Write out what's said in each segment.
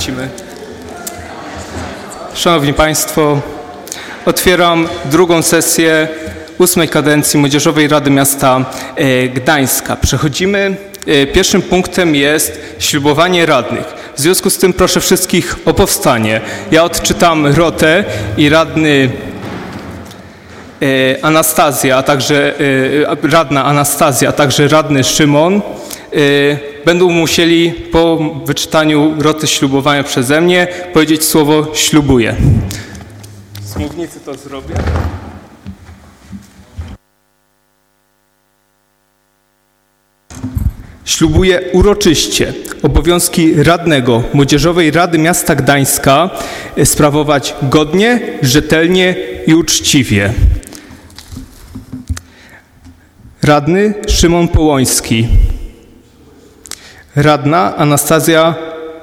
Kręcimy. Szanowni Państwo, otwieram drugą sesję 8. kadencji Młodzieżowej Rady Miasta Gdańska. Przechodzimy. Pierwszym punktem jest ślubowanie radnych. W związku z tym proszę wszystkich o powstanie. Ja odczytam rotę i radny Anastazja, także radna Anastazja, także radny Szymon będą musieli po wyczytaniu roty ślubowania przeze mnie powiedzieć słowo ślubuję. Z mównicy to zrobię. Ślubuję uroczyście obowiązki radnego Młodzieżowej Rady Miasta Gdańska sprawować godnie, rzetelnie i uczciwie. Radny Szymon Połoński. Radna Anastazja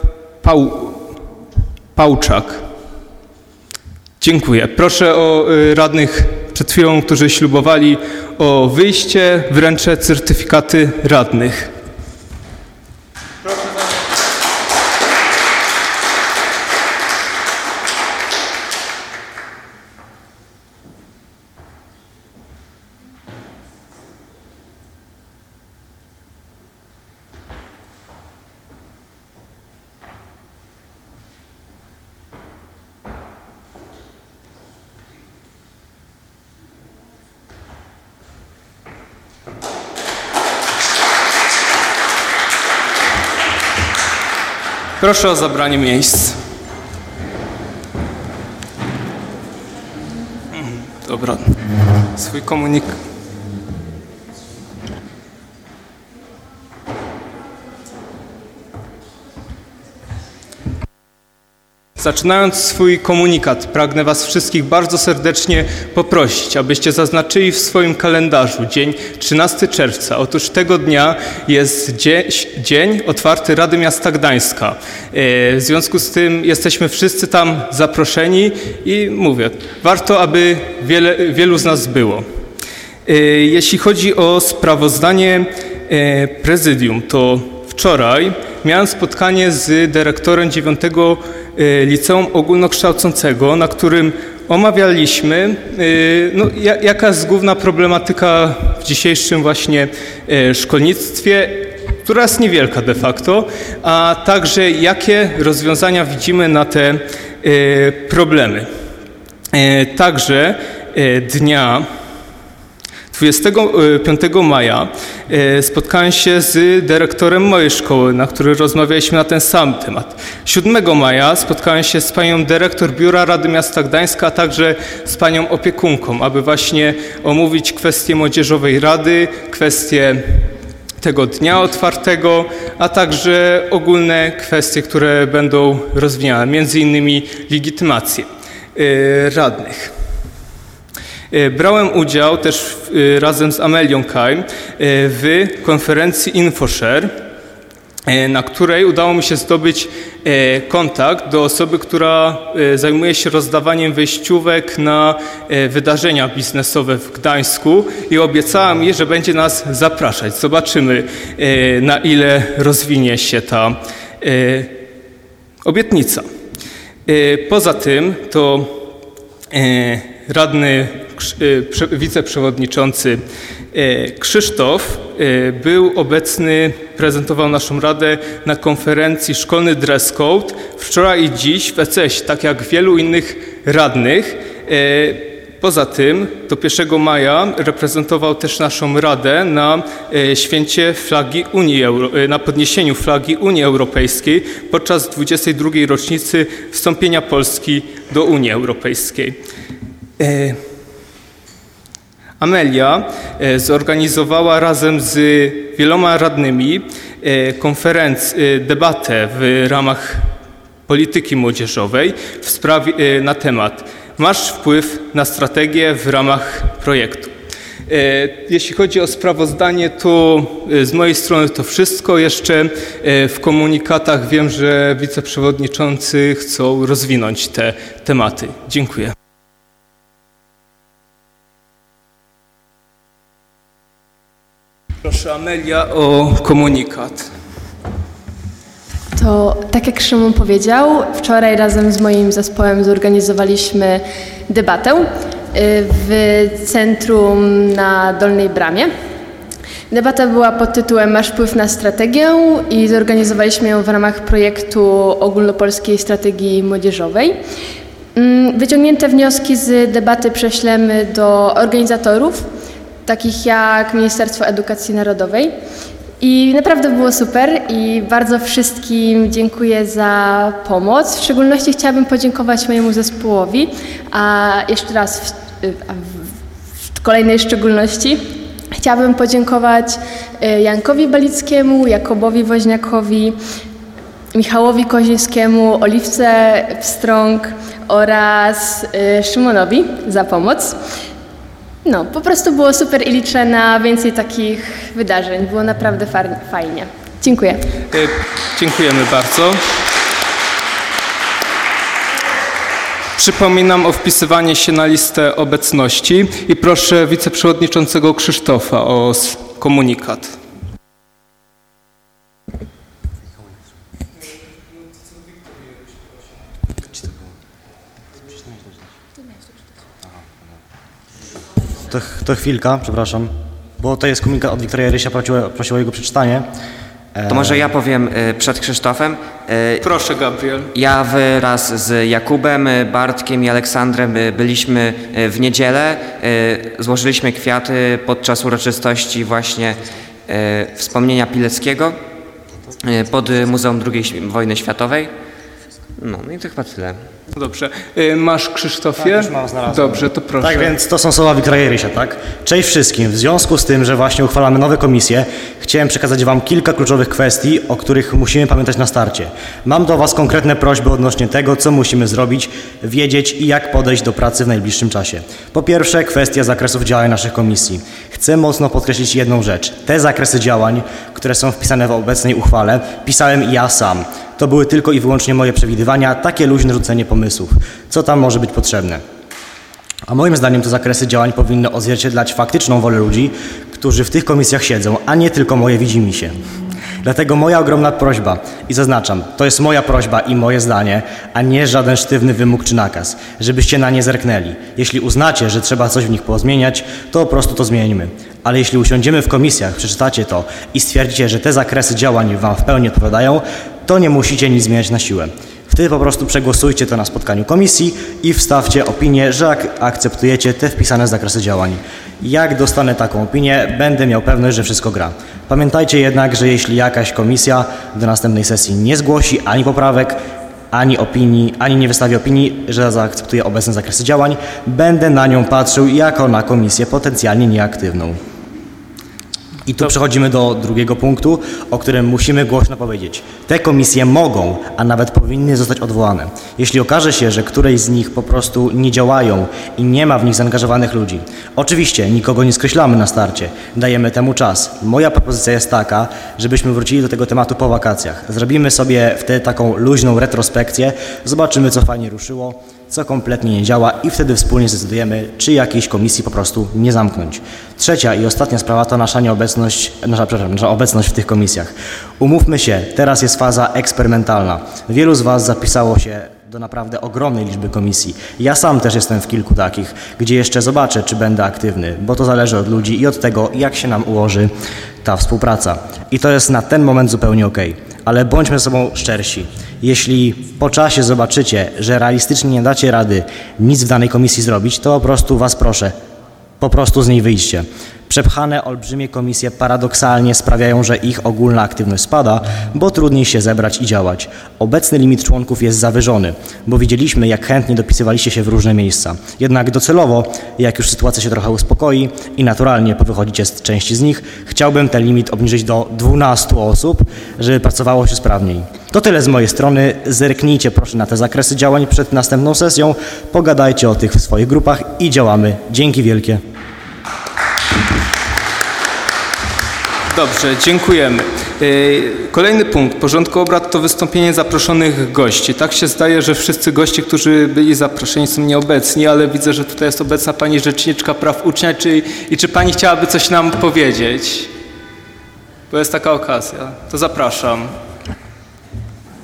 Pałczak. Dziękuję. Proszę o radnych przed chwilą, którzy ślubowali, o wyjście. Wręczę certyfikaty radnych. Proszę o zabranie miejsc. Dobra. Swój komunikat. Zaczynając swój komunikat, pragnę Was wszystkich bardzo serdecznie poprosić, abyście zaznaczyli w swoim kalendarzu dzień 13 czerwca. Otóż tego dnia jest dzień otwarty Rady Miasta Gdańska. W związku z tym jesteśmy wszyscy tam zaproszeni i mówię, warto, aby wielu z nas było. Jeśli chodzi o sprawozdanie prezydium, to wczoraj miałem spotkanie z dyrektorem 9 Liceum Ogólnokształcącego, na którym omawialiśmy, jaka jest główna problematyka w dzisiejszym właśnie szkolnictwie, która jest niewielka de facto, a także jakie rozwiązania widzimy na te problemy. Także dnia 25 maja spotkałem się z dyrektorem mojej szkoły, na której rozmawialiśmy na ten sam temat. 7 maja spotkałem się z panią dyrektor Biura Rady Miasta Gdańska, a także z panią opiekunką, aby właśnie omówić kwestie Młodzieżowej Rady, kwestie tego dnia otwartego, a także ogólne kwestie, które będą rozwijane, między innymi legitymację radnych. Brałem udział też razem z Amelią Kaj w konferencji InfoShare, na której udało mi się zdobyć kontakt do osoby, która zajmuje się rozdawaniem wejściówek na wydarzenia biznesowe w Gdańsku i obiecała mi, że będzie nas zapraszać. Zobaczymy, na ile rozwinie się ta obietnica. Poza tym to radny wiceprzewodniczący Krzysztof był obecny, prezentował naszą radę na konferencji Szkolny Dress Code wczoraj i dziś w ECS, tak jak wielu innych radnych. Poza tym do 1 maja reprezentował też naszą radę na święcie flagi na podniesieniu flagi Unii Europejskiej podczas 22. rocznicy wstąpienia Polski do Unii Europejskiej. Amelia zorganizowała razem z wieloma radnymi debatę w ramach polityki młodzieżowej na temat Masz wpływ na strategię w ramach projektu. Jeśli chodzi o sprawozdanie, to z mojej strony to wszystko. Jeszcze w komunikatach wiem, że wiceprzewodniczący chcą rozwinąć te tematy. Dziękuję. Proszę Amelia o komunikat. To tak jak Szymon powiedział, wczoraj razem z moim zespołem zorganizowaliśmy debatę w centrum na Dolnej Bramie. Debata była pod tytułem Masz wpływ na strategię i zorganizowaliśmy ją w ramach projektu Ogólnopolskiej Strategii Młodzieżowej. Wyciągnięte wnioski z debaty prześlemy do organizatorów, takich jak Ministerstwo Edukacji Narodowej. I naprawdę było super i bardzo wszystkim dziękuję za pomoc. W szczególności chciałabym podziękować mojemu zespołowi, a jeszcze raz w kolejnej szczególności chciałabym podziękować Jankowi Balickiemu, Jakobowi Woźniakowi, Michałowi Kozińskiemu, Oliwce Pstrąg oraz Szymonowi za pomoc. No, po prostu było super i liczę na więcej takich wydarzeń. Było naprawdę fajnie. Dziękuję. Dziękujemy bardzo. Przypominam o wpisywaniu się na listę obecności i proszę wiceprzewodniczącego Krzysztofa o komunikat. To chwilka, przepraszam, bo to jest komunikat od Wiktoria Rysia, prosiła o jego przeczytanie. To może ja powiem przed Krzysztofem. Proszę, Gabriel. Ja wraz z Jakubem, Bartkiem i Aleksandrem byliśmy w niedzielę. Złożyliśmy kwiaty podczas uroczystości właśnie wspomnienia Pileckiego pod Muzeum II Wojny Światowej. No i to chyba tyle. Dobrze. Masz, Krzysztofie? Tak, już mam, znalazłem. Dobrze, to proszę. Tak, więc to są słowa Wiktoria Rysia, tak? Cześć wszystkim. W związku z tym, że właśnie uchwalamy nowe komisje, chciałem przekazać Wam kilka kluczowych kwestii, o których musimy pamiętać na starcie. Mam do Was konkretne prośby odnośnie tego, co musimy zrobić, wiedzieć i jak podejść do pracy w najbliższym czasie. Po pierwsze, kwestia zakresów działań naszych komisji. Chcę mocno podkreślić jedną rzecz. Te zakresy działań, które są wpisane w obecnej uchwale, pisałem ja sam. To były tylko i wyłącznie moje przewidywania, takie luźne rzucenie pomysłów. Co tam może być potrzebne? A moim zdaniem te zakresy działań powinny odzwierciedlać faktyczną wolę ludzi, którzy w tych komisjach siedzą, a nie tylko moje widzimisię. Dlatego moja ogromna prośba, i zaznaczam, to jest moja prośba i moje zdanie, a nie żaden sztywny wymóg czy nakaz, żebyście na nie zerknęli. Jeśli uznacie, że trzeba coś w nich pozmieniać, to po prostu to zmieńmy. Ale jeśli usiądziemy w komisjach, przeczytacie to i stwierdzicie, że te zakresy działań Wam w pełni odpowiadają, to nie musicie nic zmieniać na siłę. Wtedy po prostu przegłosujcie to na spotkaniu komisji i wstawcie opinię, że akceptujecie te wpisane zakresy działań. Jak dostanę taką opinię, będę miał pewność, że wszystko gra. Pamiętajcie jednak, że jeśli jakaś komisja do następnej sesji nie zgłosi ani poprawek, ani opinii, ani nie wystawi opinii, że zaakceptuje obecne zakresy działań, będę na nią patrzył jako na komisję potencjalnie nieaktywną. I tu przechodzimy do drugiego punktu, o którym musimy głośno powiedzieć. Te komisje mogą, a nawet powinny zostać odwołane. Jeśli okaże się, że któreś z nich po prostu nie działają i nie ma w nich zaangażowanych ludzi. Oczywiście nikogo nie skreślamy na starcie, dajemy temu czas. Moja propozycja jest taka, żebyśmy wrócili do tego tematu po wakacjach. Zrobimy sobie wtedy taką luźną retrospekcję, zobaczymy co fajnie ruszyło, co kompletnie nie działa i wtedy wspólnie zdecydujemy, czy jakiejś komisji po prostu nie zamknąć. Trzecia i ostatnia sprawa to nasza obecność w tych komisjach. Umówmy się, teraz jest faza eksperymentalna. Wielu z Was zapisało się do naprawdę ogromnej liczby komisji. Ja sam też jestem w kilku takich, gdzie jeszcze zobaczę, czy będę aktywny, bo to zależy od ludzi i od tego, jak się nam ułoży ta współpraca. I to jest na ten moment zupełnie okej. Ale bądźmy ze sobą szczersi. Jeśli po czasie zobaczycie, że realistycznie nie dacie rady nic w danej komisji zrobić, to po prostu Was proszę, po prostu z niej wyjdźcie. Przepchane olbrzymie komisje paradoksalnie sprawiają, że ich ogólna aktywność spada, bo trudniej się zebrać i działać. Obecny limit członków jest zawyżony, bo widzieliśmy, jak chętnie dopisywaliście się w różne miejsca. Jednak docelowo, jak już sytuacja się trochę uspokoi i naturalnie powychodzicie z części z nich, chciałbym ten limit obniżyć do 12 osób, żeby pracowało się sprawniej. To tyle z mojej strony. Zerknijcie proszę na te zakresy działań przed następną sesją, pogadajcie o tych w swoich grupach i działamy. Dzięki wielkie. Dobrze, dziękujemy. Kolejny punkt porządku obrad to wystąpienie zaproszonych gości. Tak się zdaje, że wszyscy goście, którzy byli zaproszeni, są nieobecni, ale widzę, że tutaj jest obecna pani Rzeczniczka Praw Ucznia. Czy pani chciałaby coś nam powiedzieć? Bo jest taka okazja. To zapraszam.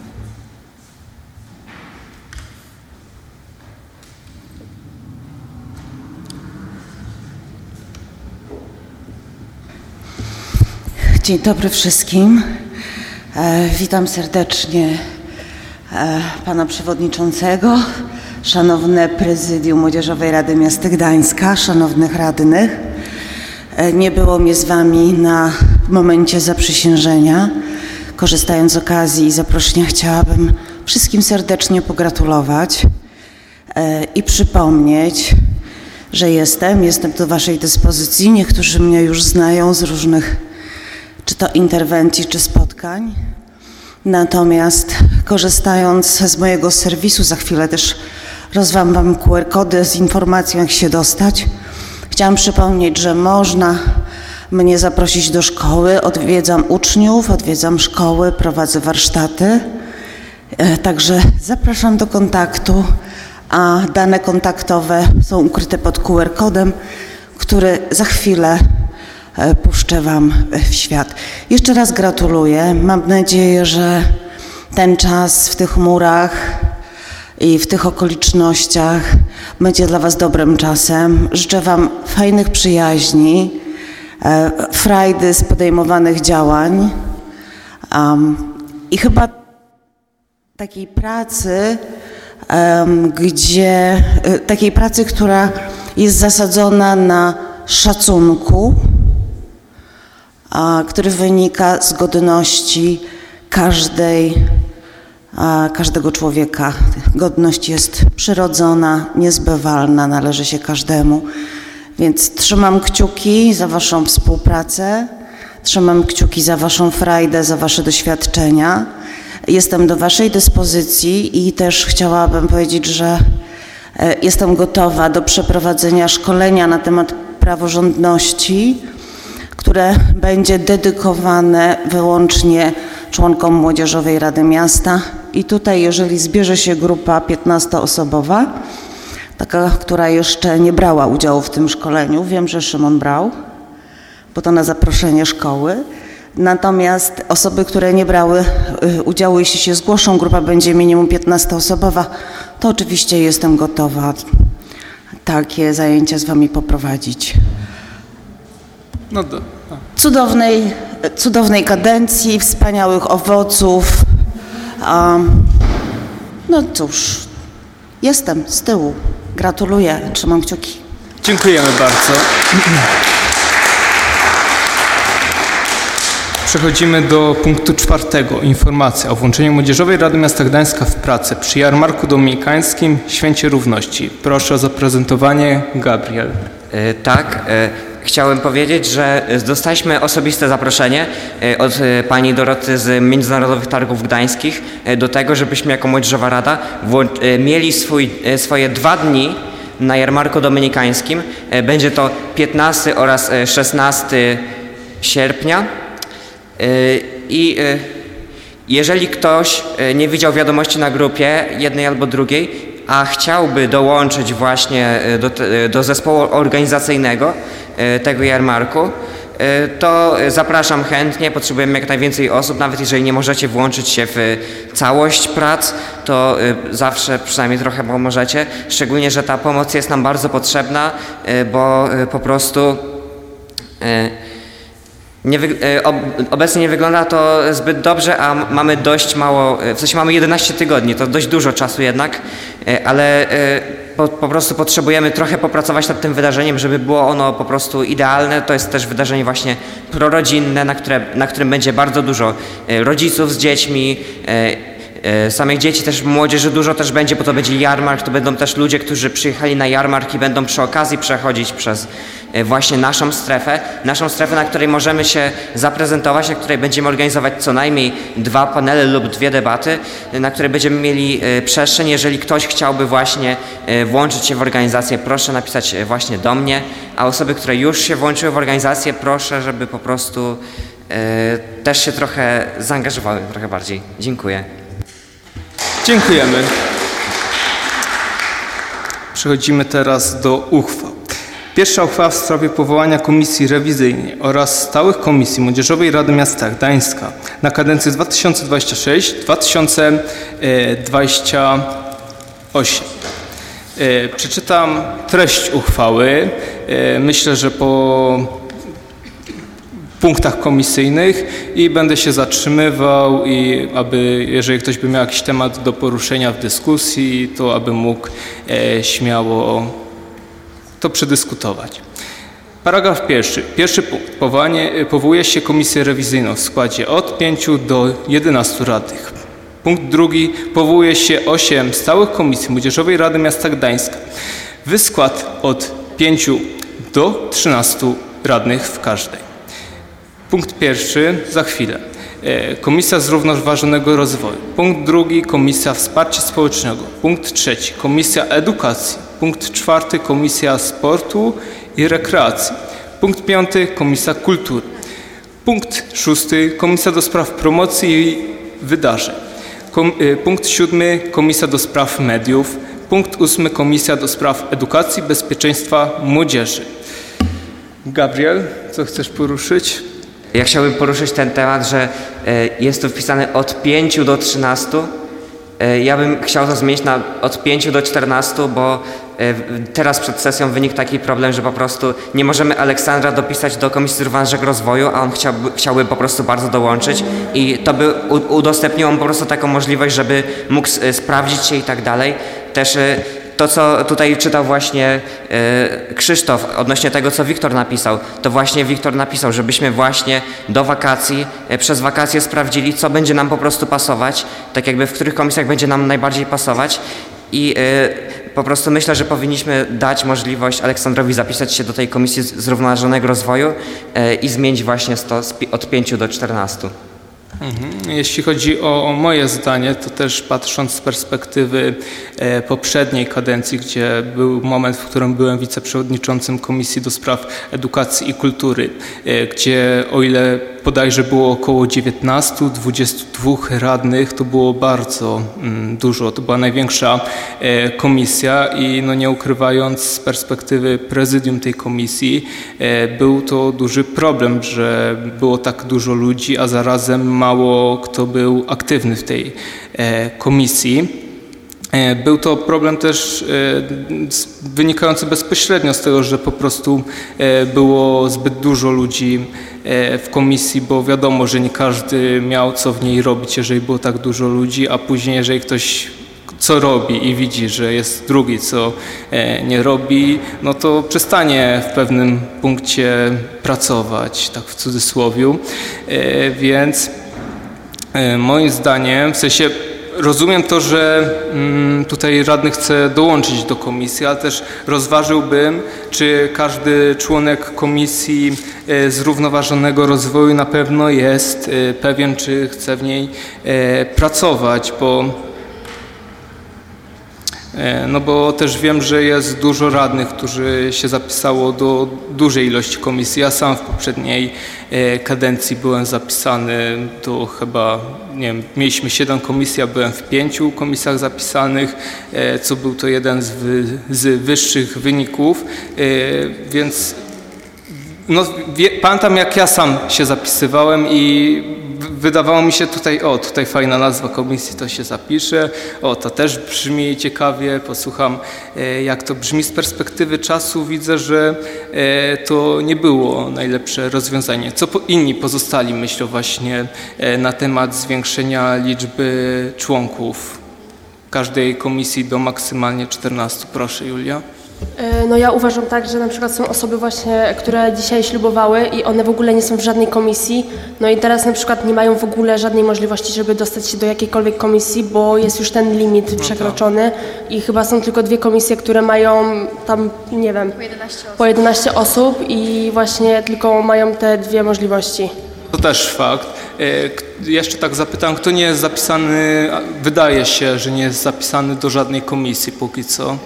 Dzień dobry wszystkim. Witam serdecznie pana przewodniczącego, szanowne prezydium Młodzieżowej Rady Miasta Gdańska, szanownych radnych. Nie było mnie z wami na momencie zaprzysiężenia. Korzystając z okazji i zaproszenia, chciałabym wszystkim serdecznie pogratulować i przypomnieć, że jestem do waszej dyspozycji. Niektórzy mnie już znają z różnych czy to interwencji, czy spotkań. Natomiast korzystając z mojego serwisu, za chwilę też rozwam wam QR-kody z informacją, jak się dostać. Chciałam przypomnieć, że można mnie zaprosić do szkoły. Odwiedzam uczniów, odwiedzam szkoły, prowadzę warsztaty. Także zapraszam do kontaktu, a dane kontaktowe są ukryte pod QR-kodem, który za chwilę puszczę wam w świat. Jeszcze raz gratuluję. Mam nadzieję, że ten czas w tych murach i w tych okolicznościach będzie dla was dobrym czasem. Życzę wam fajnych przyjaźni, frajdy z podejmowanych działań i chyba takiej pracy, takiej pracy, która jest zasadzona na szacunku, który wynika z godności każdego człowieka. Godność jest przyrodzona, niezbywalna, należy się każdemu. Więc trzymam kciuki za waszą współpracę, trzymam kciuki za waszą frajdę, za wasze doświadczenia. Jestem do waszej dyspozycji i też chciałabym powiedzieć, że jestem gotowa do przeprowadzenia szkolenia na temat praworządności, które będzie dedykowane wyłącznie członkom Młodzieżowej Rady Miasta. I tutaj, jeżeli zbierze się grupa 15-osobowa, taka, która jeszcze nie brała udziału w tym szkoleniu, wiem, że Szymon brał, bo to na zaproszenie szkoły. Natomiast osoby, które nie brały udziału, jeśli się zgłoszą, grupa będzie minimum 15-osobowa, to oczywiście jestem gotowa takie zajęcia z wami poprowadzić. Cudownej kadencji, wspaniałych owoców. No cóż, jestem z tyłu. Gratuluję, trzymam kciuki. Dziękujemy bardzo. Przechodzimy do punktu 4. Informacja o włączeniu Młodzieżowej Rady Miasta Gdańska w pracę przy Jarmarku Dominikańskim Święcie Równości. Proszę o zaprezentowanie. Gabriel. Chciałem powiedzieć, że dostaliśmy osobiste zaproszenie od pani Doroty z Międzynarodowych Targów Gdańskich do tego, żebyśmy jako Młodzieżowa Rada mieli swoje 2 dni na Jarmarku Dominikańskim. Będzie to 15 oraz 16 sierpnia. I jeżeli ktoś nie widział wiadomości na grupie jednej albo drugiej, a chciałby dołączyć właśnie do zespołu organizacyjnego tego jarmarku, to zapraszam chętnie, potrzebujemy jak najwięcej osób, nawet jeżeli nie możecie włączyć się w całość prac, to zawsze przynajmniej trochę pomożecie, szczególnie, że ta pomoc jest nam bardzo potrzebna, bo po prostu obecnie nie wygląda to zbyt dobrze, a mamy dość mało, w sensie mamy 11 tygodni, to dość dużo czasu jednak, ale po prostu potrzebujemy trochę popracować nad tym wydarzeniem, żeby było ono po prostu idealne. To jest też wydarzenie właśnie prorodzinne, na którym będzie bardzo dużo rodziców z dziećmi, samych dzieci, też młodzieży dużo też będzie, bo to będzie jarmark, to będą też ludzie, którzy przyjechali na jarmark i będą przy okazji przechodzić przez właśnie naszą strefę, na której możemy się zaprezentować, na której będziemy organizować co najmniej 2 panele lub 2 debaty, na której będziemy mieli przestrzeń. Jeżeli ktoś chciałby właśnie włączyć się w organizację, proszę napisać właśnie do mnie, a osoby, które już się włączyły w organizację, proszę, żeby po prostu też się trochę zaangażowały, trochę bardziej. Dziękuję. Dziękujemy. Przechodzimy teraz do uchwał. Pierwsza uchwała w sprawie powołania Komisji Rewizyjnej oraz Stałych Komisji Młodzieżowej Rady Miasta Gdańska na kadencję 2026-2028. Przeczytam treść uchwały. Myślę, że po punktach komisyjnych i będę się zatrzymywał i jeżeli ktoś by miał jakiś temat do poruszenia w dyskusji, to aby mógł śmiało to przedyskutować. Paragraf pierwszy. Pierwszy punkt. Powołuje się komisję rewizyjną w składzie od 5 do 11 radnych. Punkt drugi. Powołuje się 8 stałych komisji Młodzieżowej Rady Miasta Gdańska w skład od 5 do 13 radnych w każdej. Punkt pierwszy za chwilę. Komisja Zrównoważonego Rozwoju. Punkt drugi. Komisja Wsparcia Społecznego. Punkt trzeci. Komisja Edukacji. Punkt czwarty. Komisja Sportu i Rekreacji. Punkt piąty. Komisja Kultury. Punkt szósty. Komisja do Spraw Promocji i Wydarzeń. Punkt siódmy. Komisja do Spraw Mediów. Punkt ósmy. Komisja do Spraw Edukacji, Bezpieczeństwa Młodzieży. Gabriel, co chcesz poruszyć? Ja chciałbym poruszyć ten temat, że jest tu wpisane od 5 do 13. Ja bym chciał to zmienić na od 5 do 14, bo teraz przed sesją wynikł taki problem, że po prostu nie możemy Aleksandra dopisać do Komisji Zrównoważonego Rozwoju, a on chciałby po prostu bardzo dołączyć i to by udostępniło mu po prostu taką możliwość, żeby mógł sprawdzić się i tak dalej. Też to, co tutaj czytał właśnie Krzysztof odnośnie tego, co Wiktor napisał, to właśnie Wiktor napisał, żebyśmy właśnie do wakacji, przez wakacje sprawdzili, co będzie nam po prostu pasować, tak jakby w których komisjach będzie nam najbardziej pasować i po prostu myślę, że powinniśmy dać możliwość Aleksandrowi zapisać się do tej Komisji Zrównoważonego Rozwoju i zmienić właśnie to od 5 do 14. Jeśli chodzi o moje zdanie, to też patrząc z perspektywy poprzedniej kadencji, gdzie był moment, w którym byłem wiceprzewodniczącym Komisji do Spraw Edukacji i Kultury, gdzie o ile bodajże było około 19-22 radnych, to było bardzo dużo. To była największa komisja i no nie ukrywając z perspektywy prezydium tej komisji, był to duży problem, że było tak dużo ludzi, a zarazem mało kto był aktywny w tej komisji. Był to problem też wynikający bezpośrednio z tego, że po prostu było zbyt dużo ludzi w komisji, bo wiadomo, że nie każdy miał co w niej robić, jeżeli było tak dużo ludzi, a później jeżeli ktoś co robi i widzi, że jest drugi, co nie robi, no to przestanie w pewnym punkcie pracować, tak w cudzysłowiu. Więc moim zdaniem, w sensie rozumiem to, że tutaj radny chce dołączyć do komisji, ale też rozważyłbym, czy każdy członek Komisji Zrównoważonego Rozwoju na pewno jest pewien, czy chce w niej pracować, bo też wiem, że jest dużo radnych, którzy się zapisało do dużej ilości komisji. Ja sam w poprzedniej kadencji byłem zapisany do chyba, nie wiem, mieliśmy 7 komisji, a byłem w 5 komisjach zapisanych, co był to jeden z wyższych wyników, więc no, pamiętam jak ja sam się zapisywałem i wydawało mi się tutaj fajna nazwa komisji, to się zapisze, to też brzmi ciekawie, posłucham jak to brzmi z perspektywy czasu, widzę, że to nie było najlepsze rozwiązanie. Co inni pozostali myślą właśnie na temat zwiększenia liczby członków każdej komisji do maksymalnie 14? Proszę, Julia. No ja uważam tak, że na przykład są osoby właśnie, które dzisiaj ślubowały i one w ogóle nie są w żadnej komisji, no i teraz na przykład nie mają w ogóle żadnej możliwości, żeby dostać się do jakiejkolwiek komisji, bo jest już ten limit przekroczony i chyba są tylko 2 komisje, które mają tam, nie wiem, po 11 osób i właśnie tylko mają te 2 możliwości. To też fakt. Jeszcze tak zapytam, kto nie jest zapisany, wydaje się, że nie jest zapisany do żadnej komisji póki co.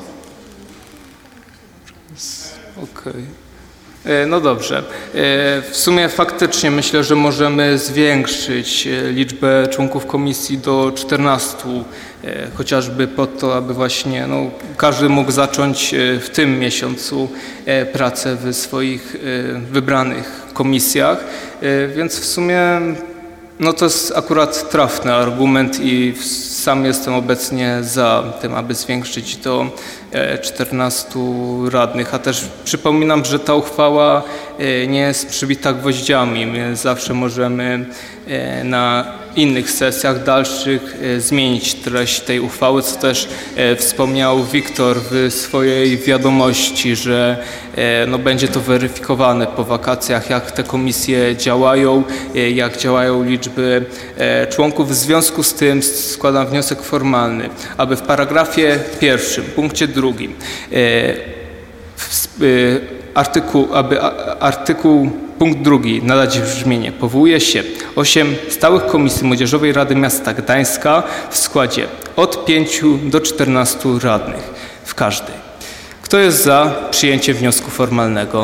Okej. No dobrze. W sumie faktycznie myślę, że możemy zwiększyć liczbę członków komisji do 14, chociażby po to, aby właśnie każdy mógł zacząć w tym miesiącu pracę w swoich wybranych komisjach, więc w sumie No to jest akurat trafny argument i sam jestem obecnie za tym, aby zwiększyć do 14 radnych, a też przypominam, że ta uchwała nie jest przybita gwoździami. My zawsze możemy na innych sesjach dalszych zmienić treść tej uchwały, co też wspomniał Wiktor w swojej wiadomości, że no, będzie to weryfikowane po wakacjach, jak te komisje działają, jak działają liczby członków. W związku z tym składam wniosek formalny, aby w paragrafie 1, punkcie 2 punkt 2 nadać brzmienie. Powołuje się 8 stałych komisji Młodzieżowej Rady Miasta Gdańska w składzie od 5 do 14 radnych w każdej. Kto jest za przyjęciem wniosku formalnego?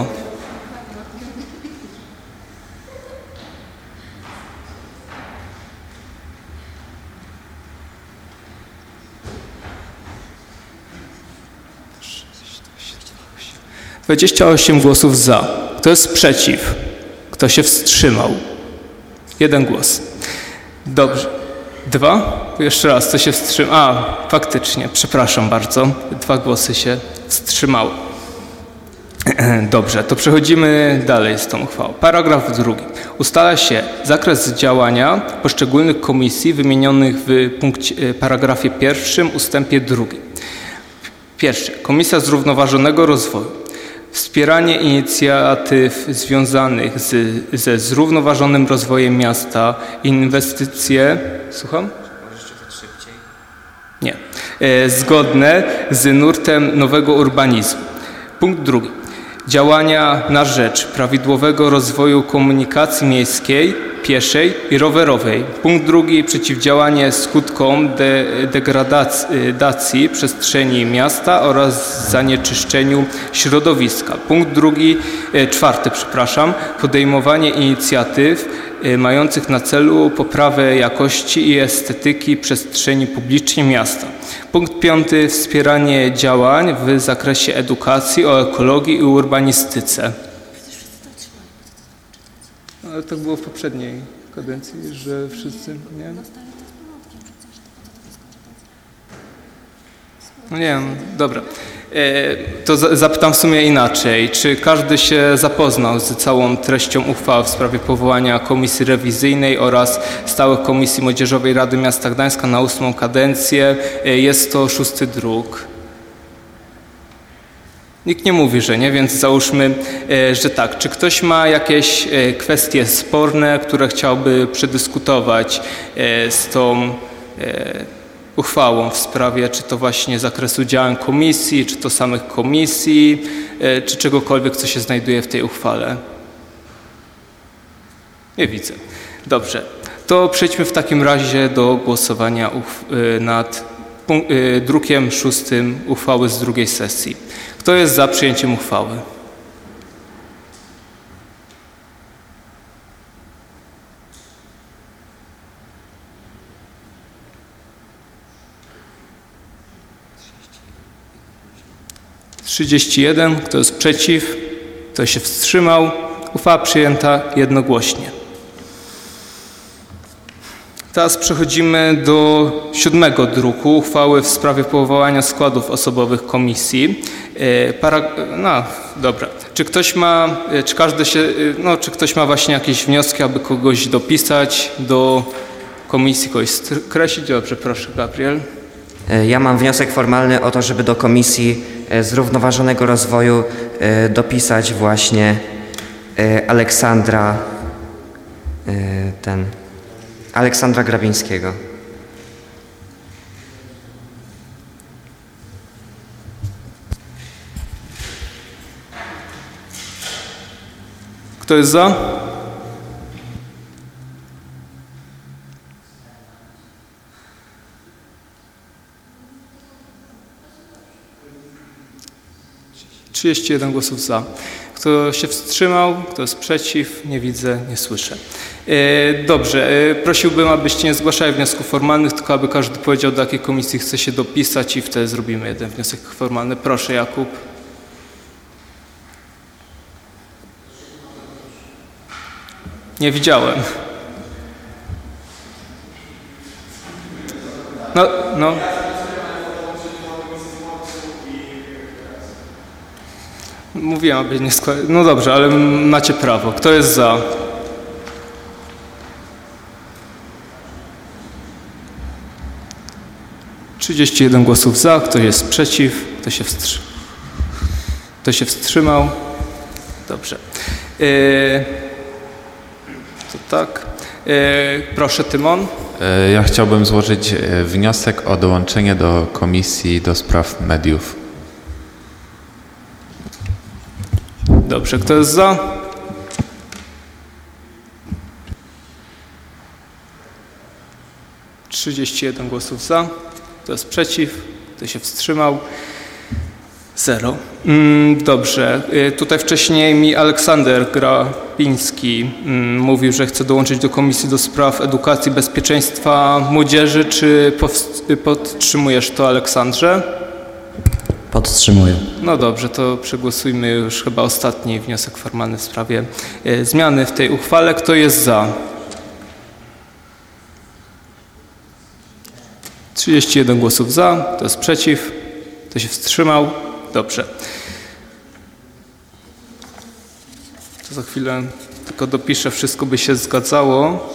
- 28 głosów za. Kto jest przeciw? Kto się wstrzymał? 1 głos. Dobrze. 2? Jeszcze raz, kto się wstrzymał? A, faktycznie, przepraszam bardzo. 2 głosy się wstrzymały. Dobrze, to przechodzimy dalej z tą uchwałą. Paragraf 2. Ustala się zakres działania poszczególnych komisji wymienionych w paragrafie 1 ustępie 2. Pierwsze. Komisja Zrównoważonego Rozwoju. Wspieranie inicjatyw związanych ze zrównoważonym rozwojem miasta, inwestycje... Słucham? Nie. Zgodne z nurtem nowego urbanizmu. Punkt 2. Działania na rzecz prawidłowego rozwoju komunikacji miejskiej, pieszej i rowerowej. Punkt 2. Przeciwdziałanie skutkom degradacji przestrzeni miasta oraz zanieczyszczeniu środowiska. Punkt 4. Podejmowanie inicjatyw mających na celu poprawę jakości i estetyki przestrzeni publicznej miasta. Punkt 5. Wspieranie działań w zakresie edukacji o ekologii i urbanistyce. Ale tak było w poprzedniej kadencji, że wszyscy, nie? No nie wiem, dobra. To zapytam w sumie inaczej. Czy każdy się zapoznał z całą treścią uchwały w sprawie powołania komisji rewizyjnej oraz stałych komisji Młodzieżowej Rady Miasta Gdańska na 8. kadencję? Jest to 6. druk. Nikt nie mówi, że nie, więc załóżmy, że tak. Czy ktoś ma jakieś kwestie sporne, które chciałby przedyskutować z tą uchwałą w sprawie, czy to właśnie zakresu działań komisji, czy to samych komisji, czy czegokolwiek, co się znajduje w tej uchwale? Nie widzę. Dobrze. To przejdźmy w takim razie do głosowania nad drukiem 6 uchwały z 2. sesji. Kto jest za przyjęciem uchwały? (31) Kto jest przeciw? Kto się wstrzymał? Uchwała przyjęta jednogłośnie. Teraz przechodzimy do 7. druku uchwały w sprawie powołania składów osobowych komisji. Dobra. Czy ktoś ma właśnie jakieś wnioski, aby kogoś dopisać do komisji, kogoś skreślić? Dobrze, proszę, Gabriel. Ja mam wniosek formalny o to, żeby do Komisji Zrównoważonego Rozwoju dopisać właśnie Aleksandra Grabińskiego. Kto jest za? (31) głosów za. Kto się wstrzymał? Kto jest przeciw? Nie widzę, nie słyszę. Dobrze, prosiłbym, abyście nie zgłaszali wniosków formalnych, tylko aby każdy powiedział, do jakiej komisji chce się dopisać i wtedy zrobimy jeden wniosek formalny. Proszę, Jakub. Nie widziałem. No. Mówiłem, aby nie składać. No dobrze, ale macie prawo. Kto jest za? ...31 głosów za, kto jest przeciw, kto się wstrzymał. Dobrze. To tak. Proszę, Tymon. Ja chciałbym złożyć wniosek o dołączenie do Komisji do Spraw Mediów. Dobrze, kto jest za? ...31 głosów za, kto jest przeciw, kto się wstrzymał? 0. Dobrze, tutaj wcześniej mi Aleksander Grapiński mówił, że chce dołączyć do Komisji do Spraw Edukacji i Bezpieczeństwa Młodzieży. Czy podtrzymujesz to, Aleksandrze? Podtrzymuję. No dobrze, to przegłosujmy już chyba ostatni wniosek formalny w sprawie zmiany w tej uchwale. Kto jest za? 31 głosów za, kto jest przeciw, kto się wstrzymał? Dobrze. To za chwilę tylko dopiszę, wszystko by się zgadzało.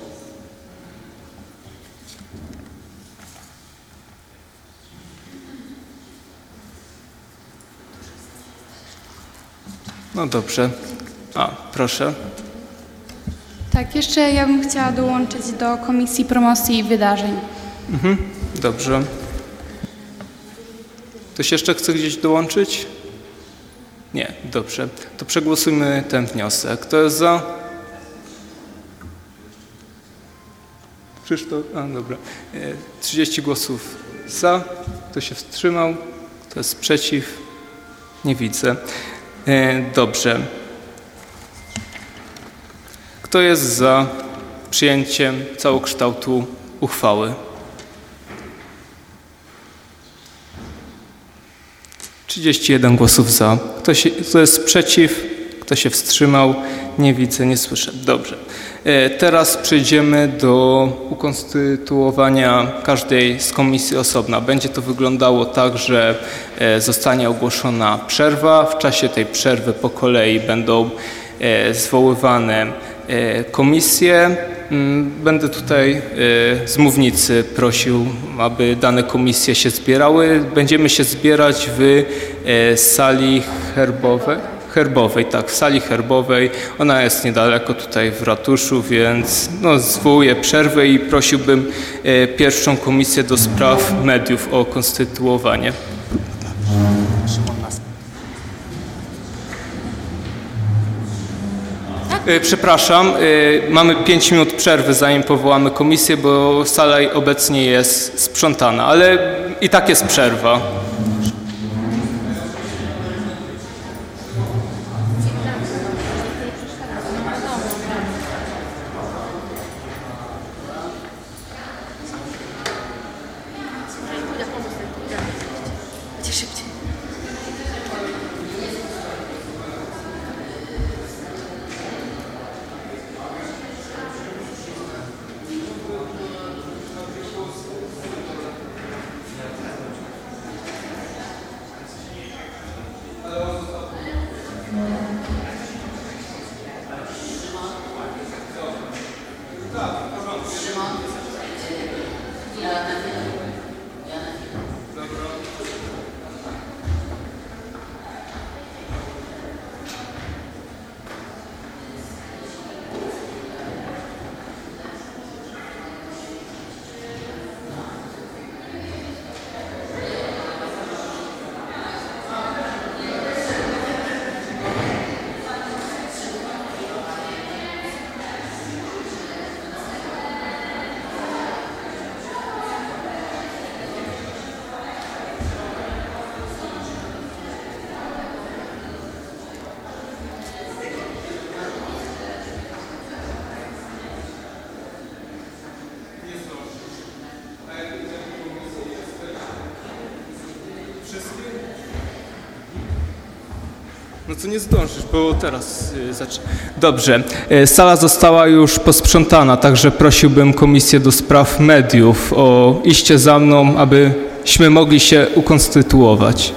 No dobrze. Proszę. Tak, jeszcze ja bym chciała dołączyć do Komisji Promocji Wydarzeń. Dobrze. Ktoś jeszcze chce gdzieś dołączyć? Nie, dobrze. To przegłosujmy ten wniosek. Kto jest za? Krzysztof? Dobra. 30 głosów za. Kto się wstrzymał? Kto jest przeciw? Nie widzę. Dobrze. Kto jest za przyjęciem całokształtu uchwały? 31 głosów za. Kto jest przeciw? Kto się wstrzymał? Nie widzę, nie słyszę. Dobrze. Teraz przejdziemy do ukonstytuowania każdej z komisji osobna. Będzie to wyglądało tak, że zostanie ogłoszona przerwa. W czasie tej przerwy po kolei będą zwoływane komisje. Będę tutaj z mównicy prosił, aby dane komisje się zbierały. Będziemy się zbierać w sali herbowej, tak, w sali herbowej. Ona jest niedaleko tutaj w ratuszu, więc zwołuję przerwę i prosiłbym pierwszą komisję do spraw mediów o konstytuowanie. Przepraszam, mamy 5 minut przerwy, zanim powołamy komisję, bo sala obecnie jest sprzątana, ale i tak jest przerwa. No to nie zdążysz, bo teraz zacznę. Dobrze. Sala została już posprzątana, także prosiłbym Komisję do Spraw Mediów o iście za mną, abyśmy mogli się ukonstytuować.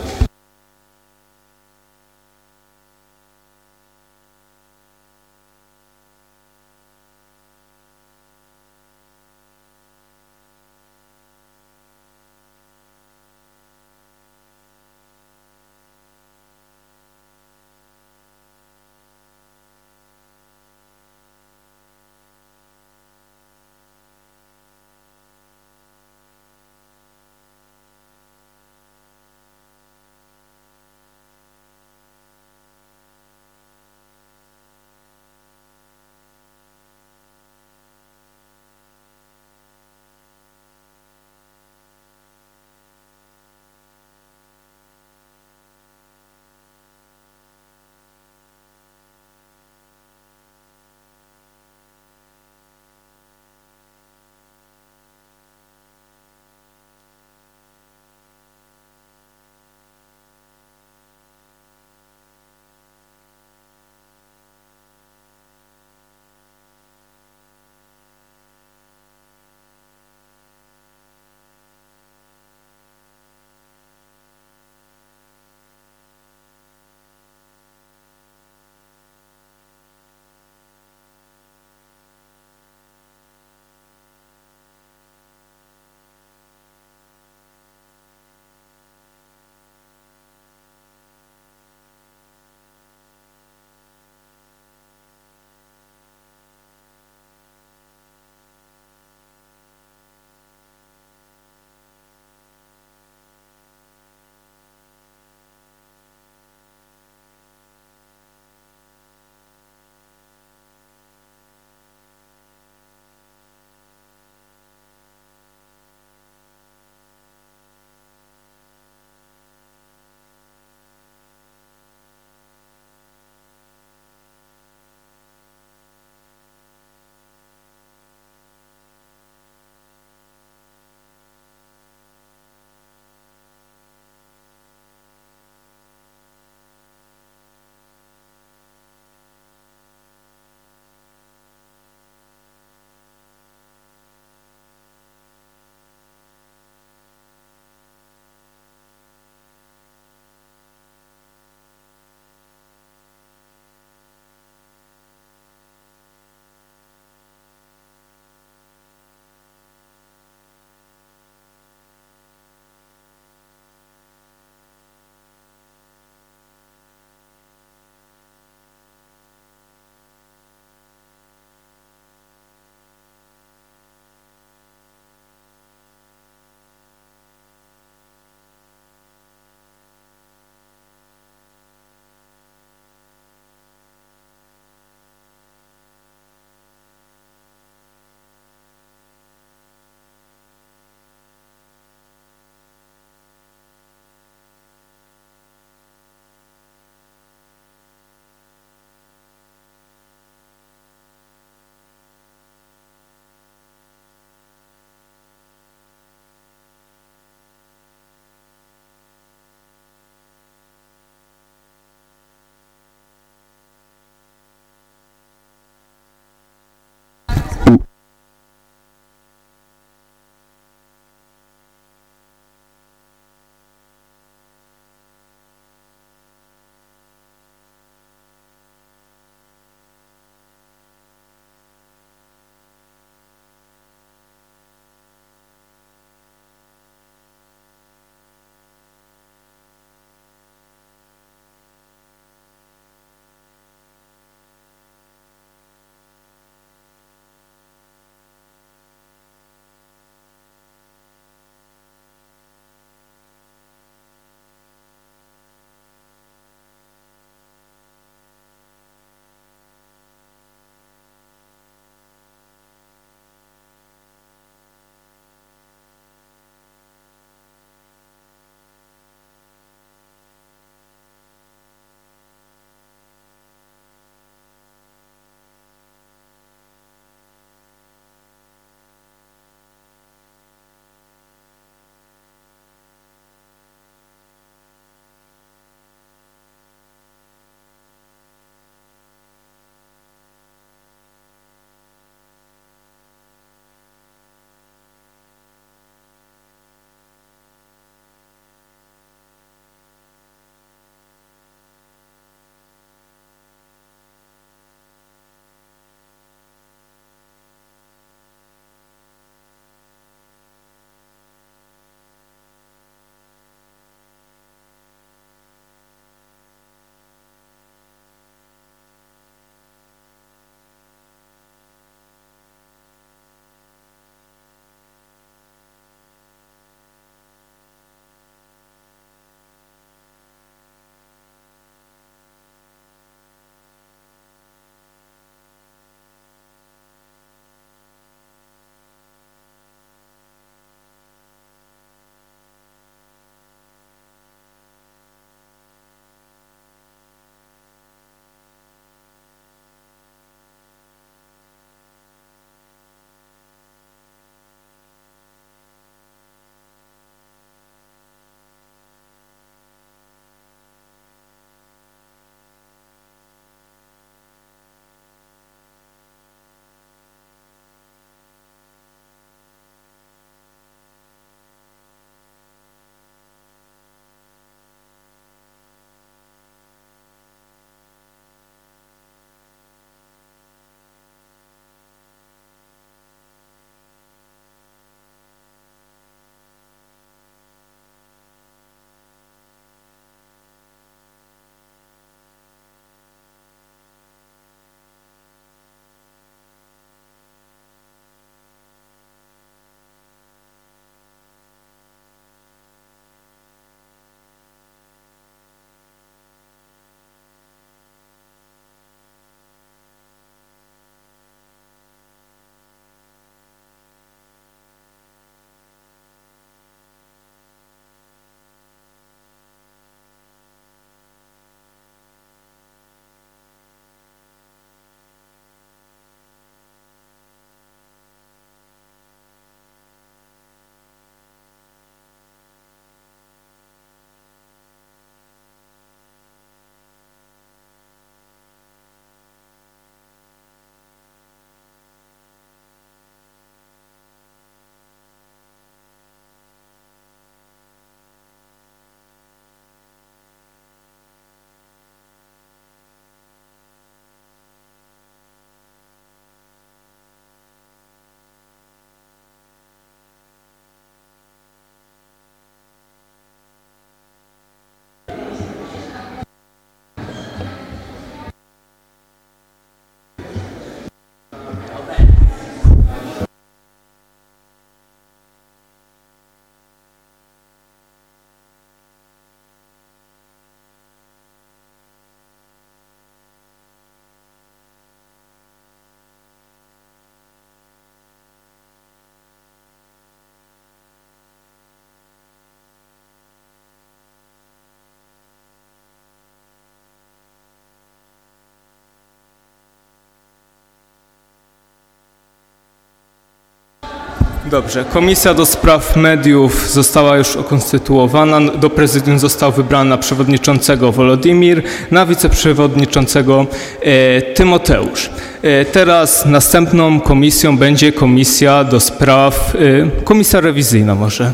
Dobrze, Komisja do Spraw Mediów została już ukonstytuowana. Do prezydium został wybrany na przewodniczącego Wolodymir, na wiceprzewodniczącego Tymoteusz. Teraz następną komisją będzie Komisja do Spraw, Komisja Rewizyjna może.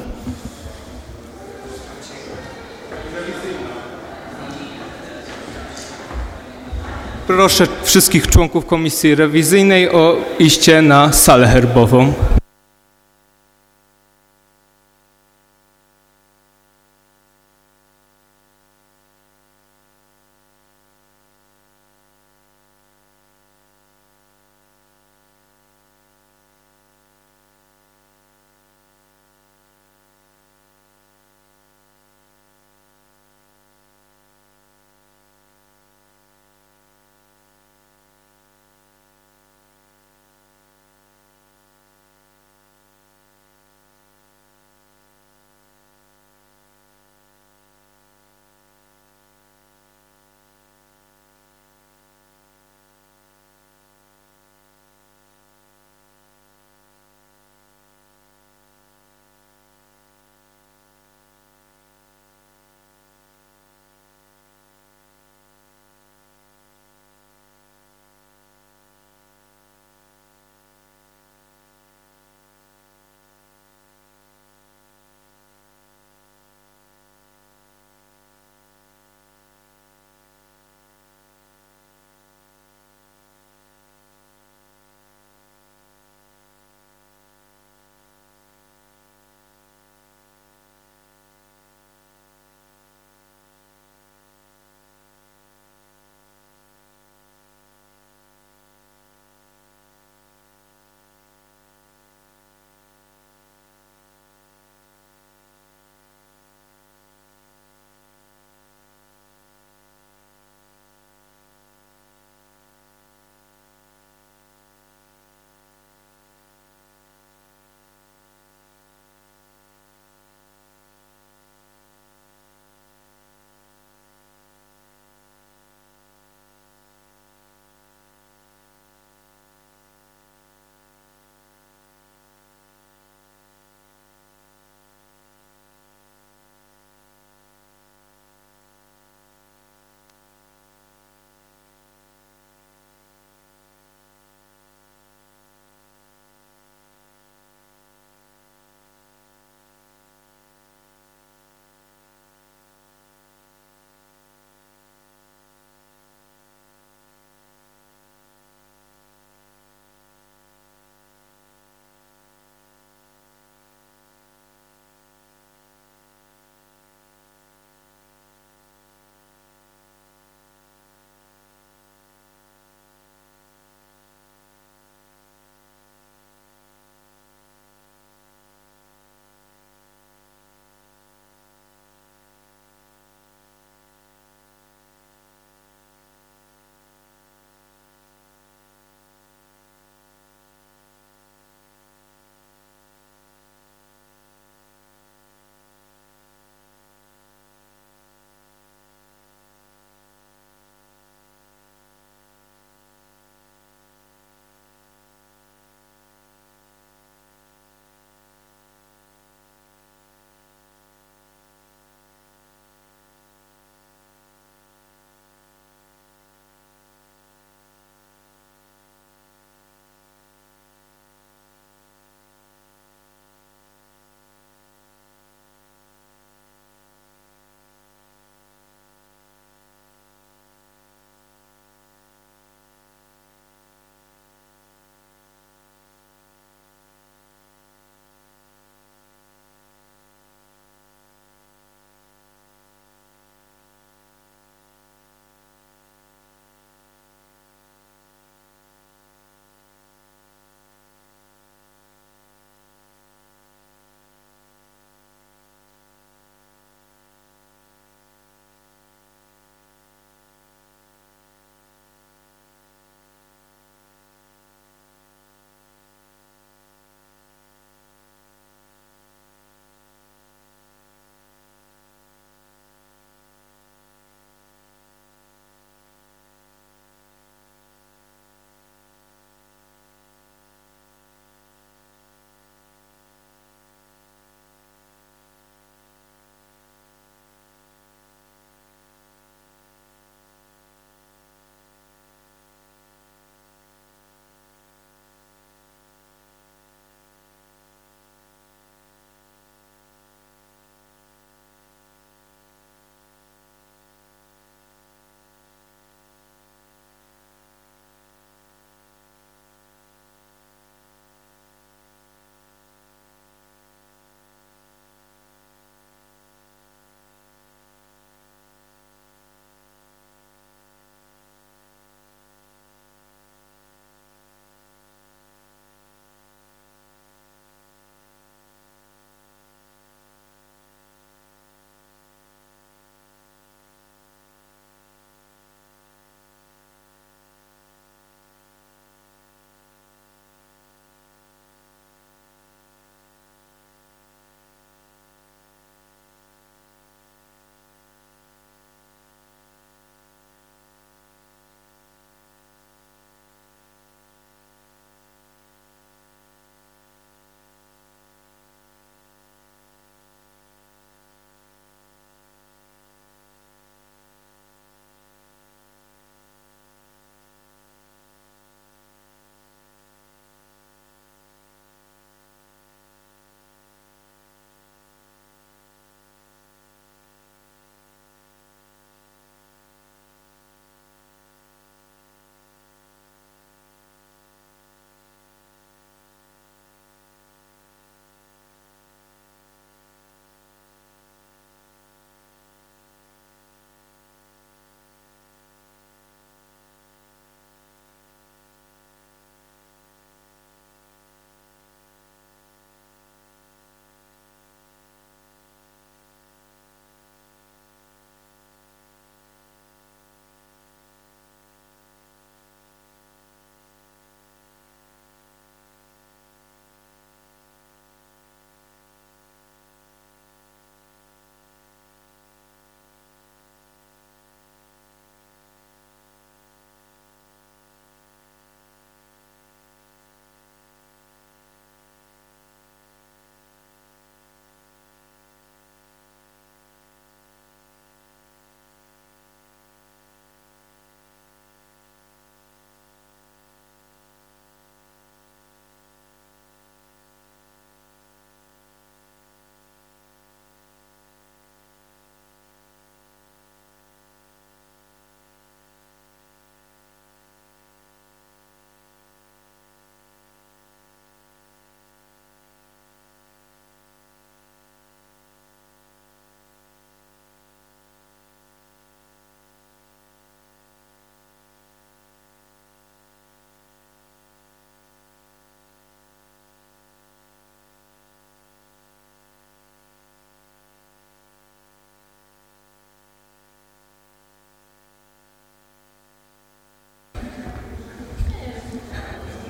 Proszę wszystkich członków Komisji Rewizyjnej o iście na salę herbową.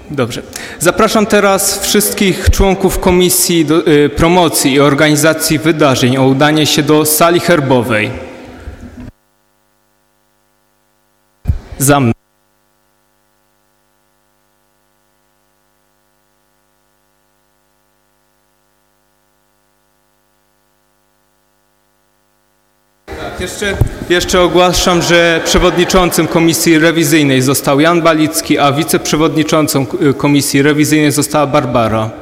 Dobrze. Zapraszam teraz wszystkich członków Komisji Promocji i Organizacji Wydarzeń o udanie się do sali herbowej. Za mną. Jeszcze ogłaszam, że przewodniczącym Komisji Rewizyjnej został Jan Balicki, a wiceprzewodniczącą Komisji Rewizyjnej została Barbara.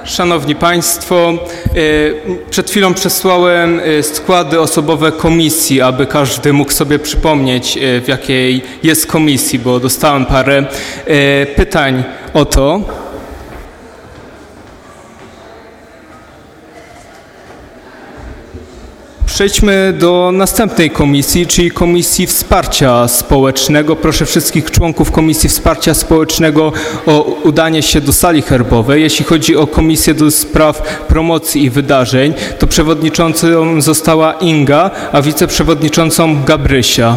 Szanowni Państwo, przed chwilą przesłałem składy osobowe komisji, aby każdy mógł sobie przypomnieć, w jakiej jest komisji, bo dostałem parę pytań o to. Przejdźmy do następnej komisji, czyli Komisji Wsparcia Społecznego. Proszę wszystkich członków Komisji Wsparcia Społecznego o udanie się do sali herbowej. Jeśli chodzi o Komisję do Spraw Promocji i Wydarzeń, to przewodniczącą została Inga, a wiceprzewodniczącą Gabrysia.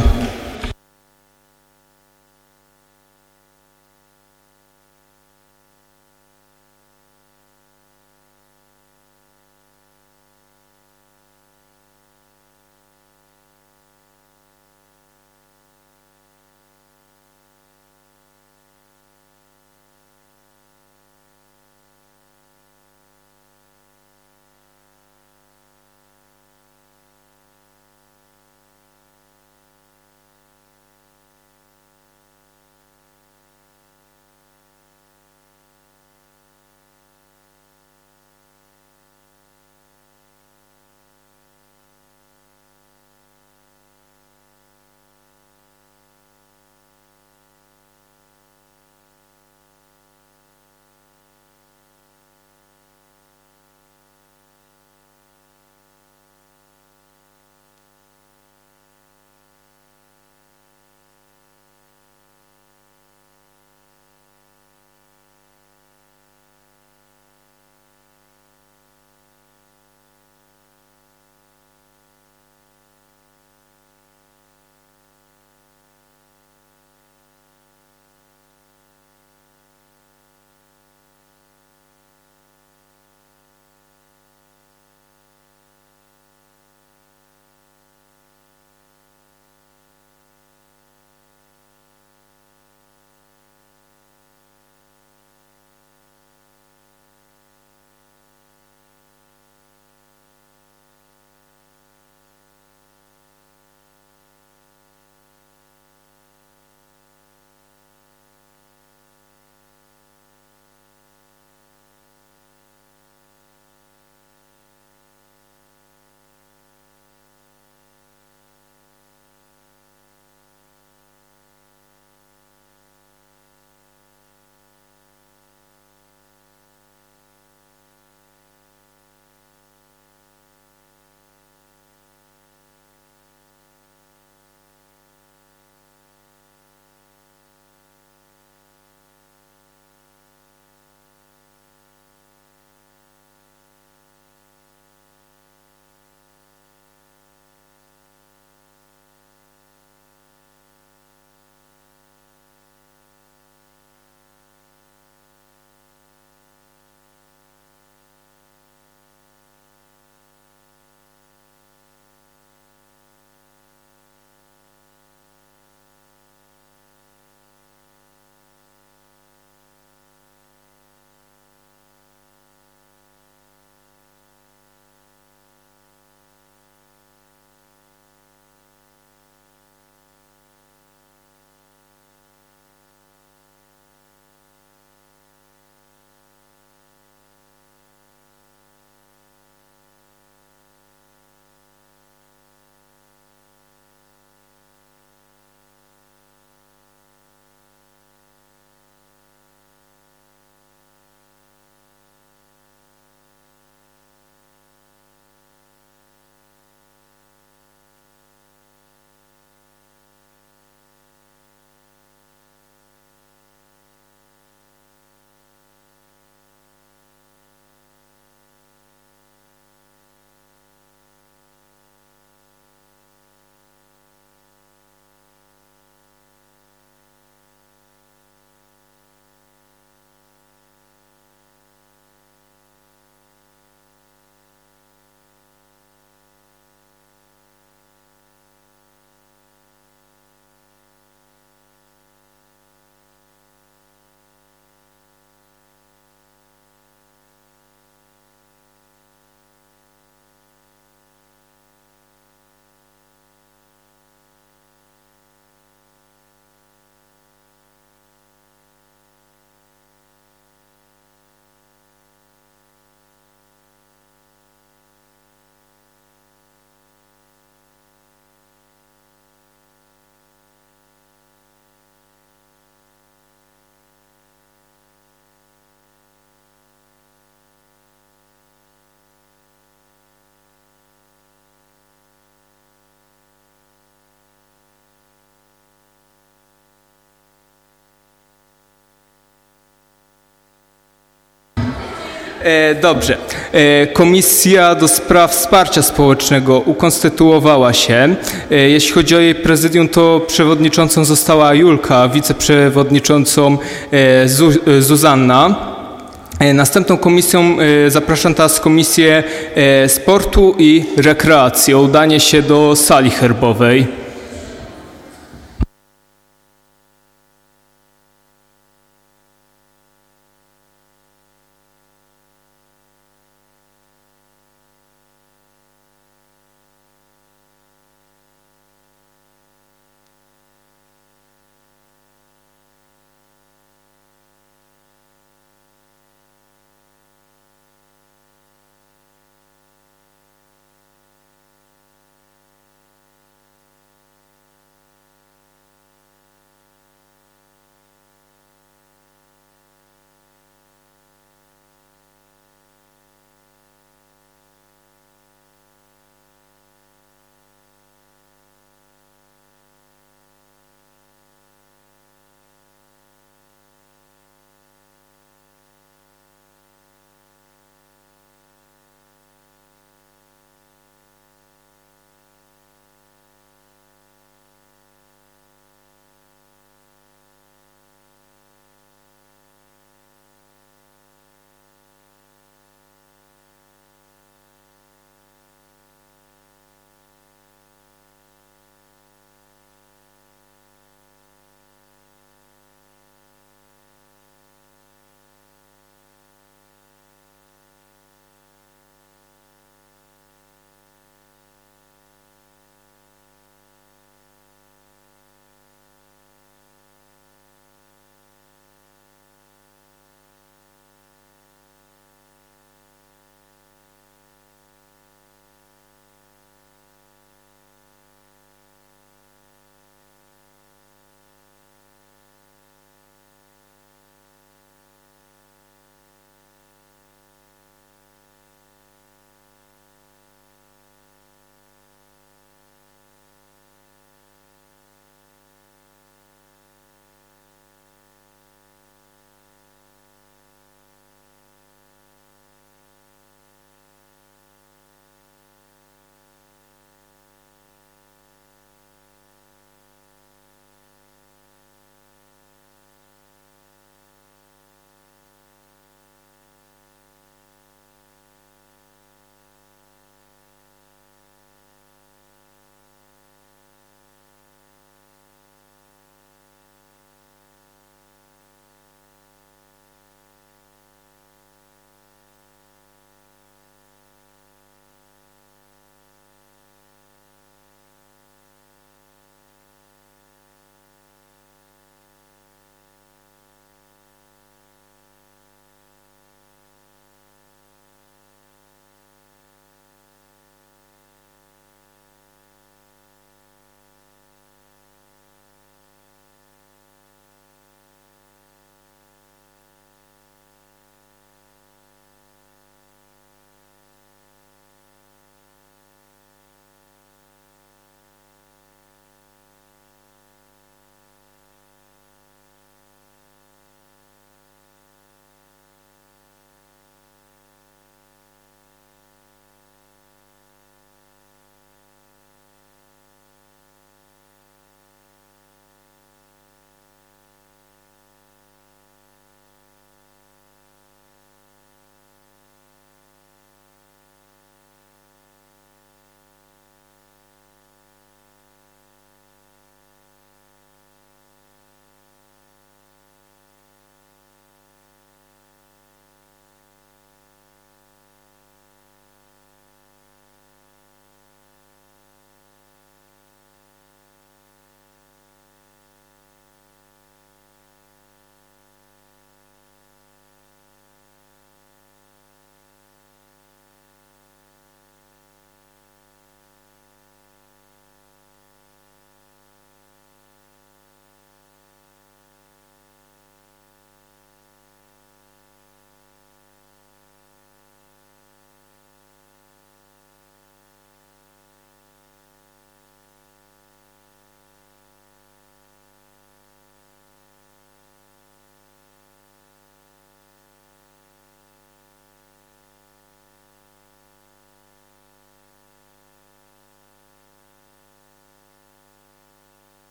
Dobrze. Komisja do spraw wsparcia społecznego ukonstytuowała się. Jeśli chodzi o jej prezydium, to przewodniczącą została Julka, wiceprzewodniczącą Zuzanna. Następną komisją zapraszam teraz Komisję Sportu i Rekreacji o udanie się do sali herbowej.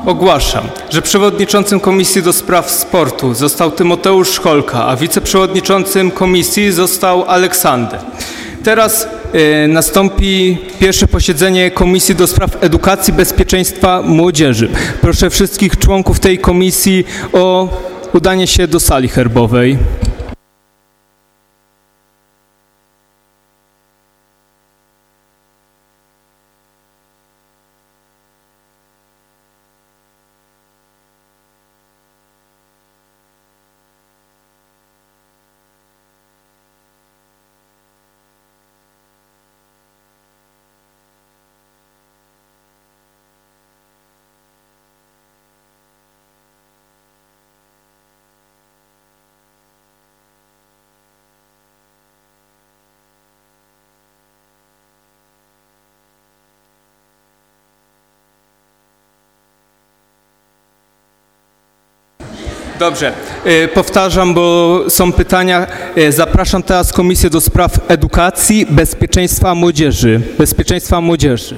Ogłaszam, że przewodniczącym Komisji do Spraw Sportu został Tymoteusz Szkolka, a wiceprzewodniczącym komisji został Aleksander. Teraz nastąpi pierwsze posiedzenie Komisji do Spraw Edukacji, Bezpieczeństwa Młodzieży. Proszę wszystkich członków tej komisji o udanie się do sali herbowej. Dobrze, powtarzam, bo są pytania. Zapraszam teraz Komisję do Spraw Edukacji, Bezpieczeństwa Młodzieży. Bezpieczeństwa Młodzieży.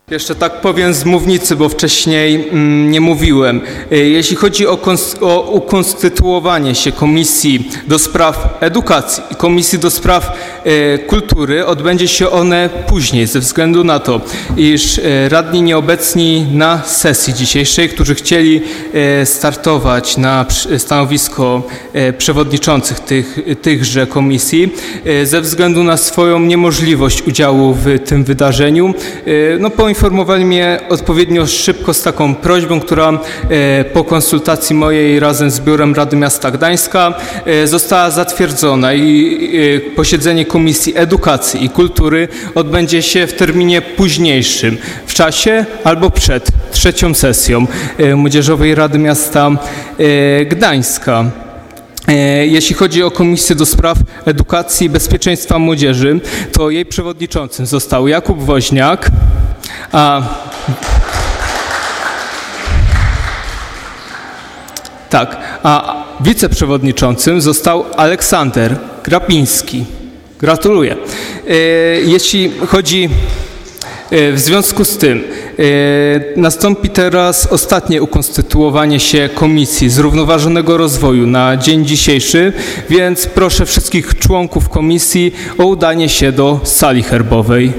Jeszcze tak powiem z mównicy, bo wcześniej nie mówiłem. Jeśli chodzi o ukonstytuowanie się Komisji do Spraw Edukacji i Komisji do Spraw Kultury, odbędzie się one później, ze względu na to, iż radni nieobecni na sesji dzisiejszej, którzy chcieli startować na stanowisko przewodniczących tychże komisji, ze względu na swoją niemożliwość udziału w tym wydarzeniu, poinformowali mnie odpowiednio szybko z taką prośbą, która po konsultacji mojej razem z Biurem Rady Miasta Gdańska została zatwierdzona i posiedzenie Komisji Edukacji i Kultury odbędzie się w terminie późniejszym, w czasie albo przed trzecią sesją Młodzieżowej Rady Miasta Gdańska. Jeśli chodzi o Komisję do Spraw Edukacji i Bezpieczeństwa Młodzieży, to jej przewodniczącym został Jakub Woźniak, a wiceprzewodniczącym został Aleksander Grapiński. Gratuluję. W związku z tym nastąpi teraz ostatnie ukonstytuowanie się Komisji Zrównoważonego Rozwoju na dzień dzisiejszy, więc proszę wszystkich członków komisji o udanie się do sali herbowej.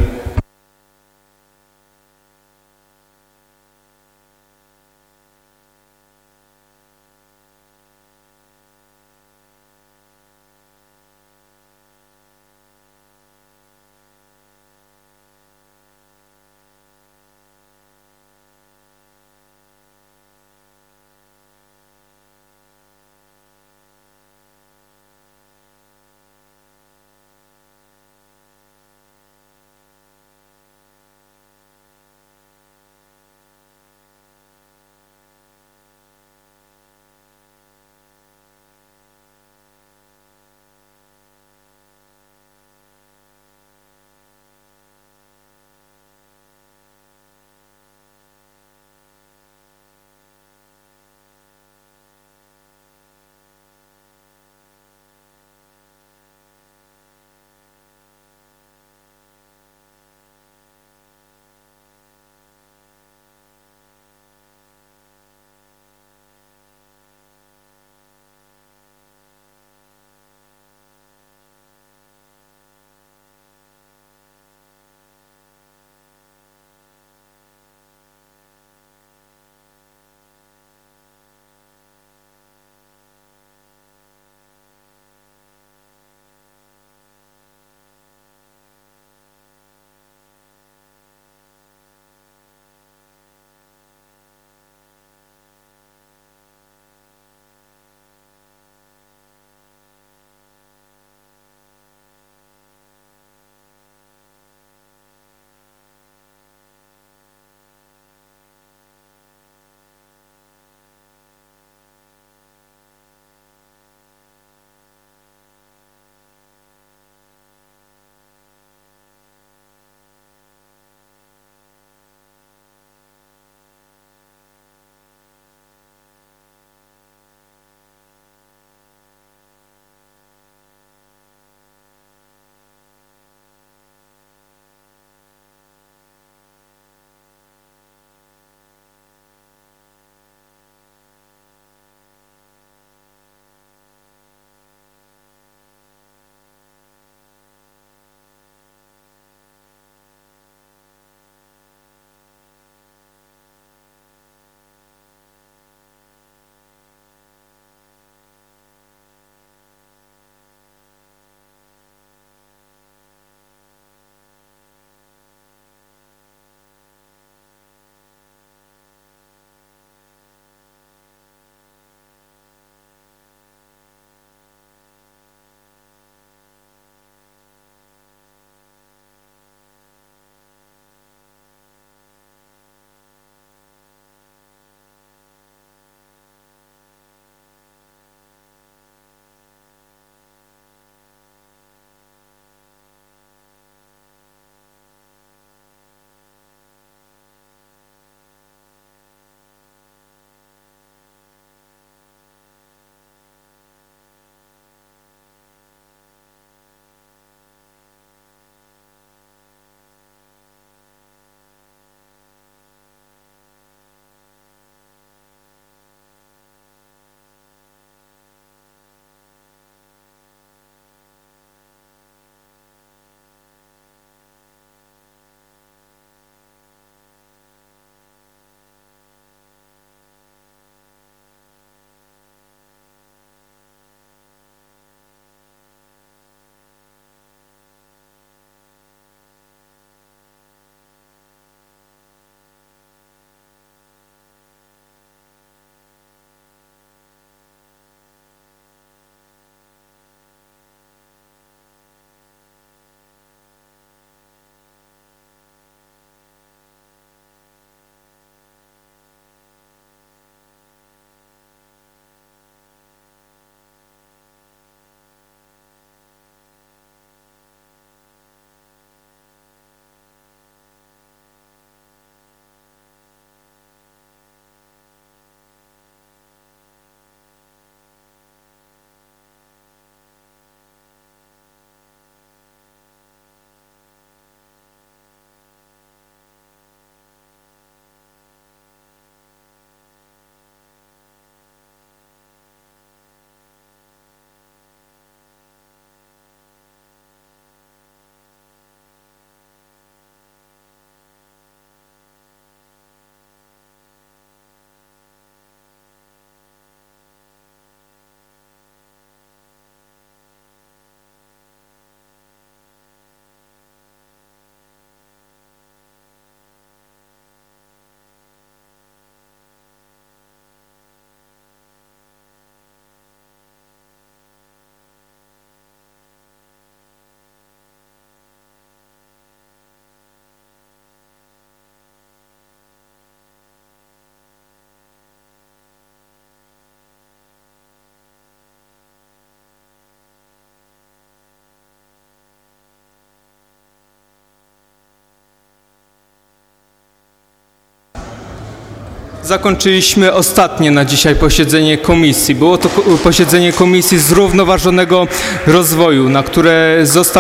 zakończyliśmy ostatnie na dzisiaj posiedzenie komisji. Było to posiedzenie Komisji Zrównoważonego Rozwoju, na które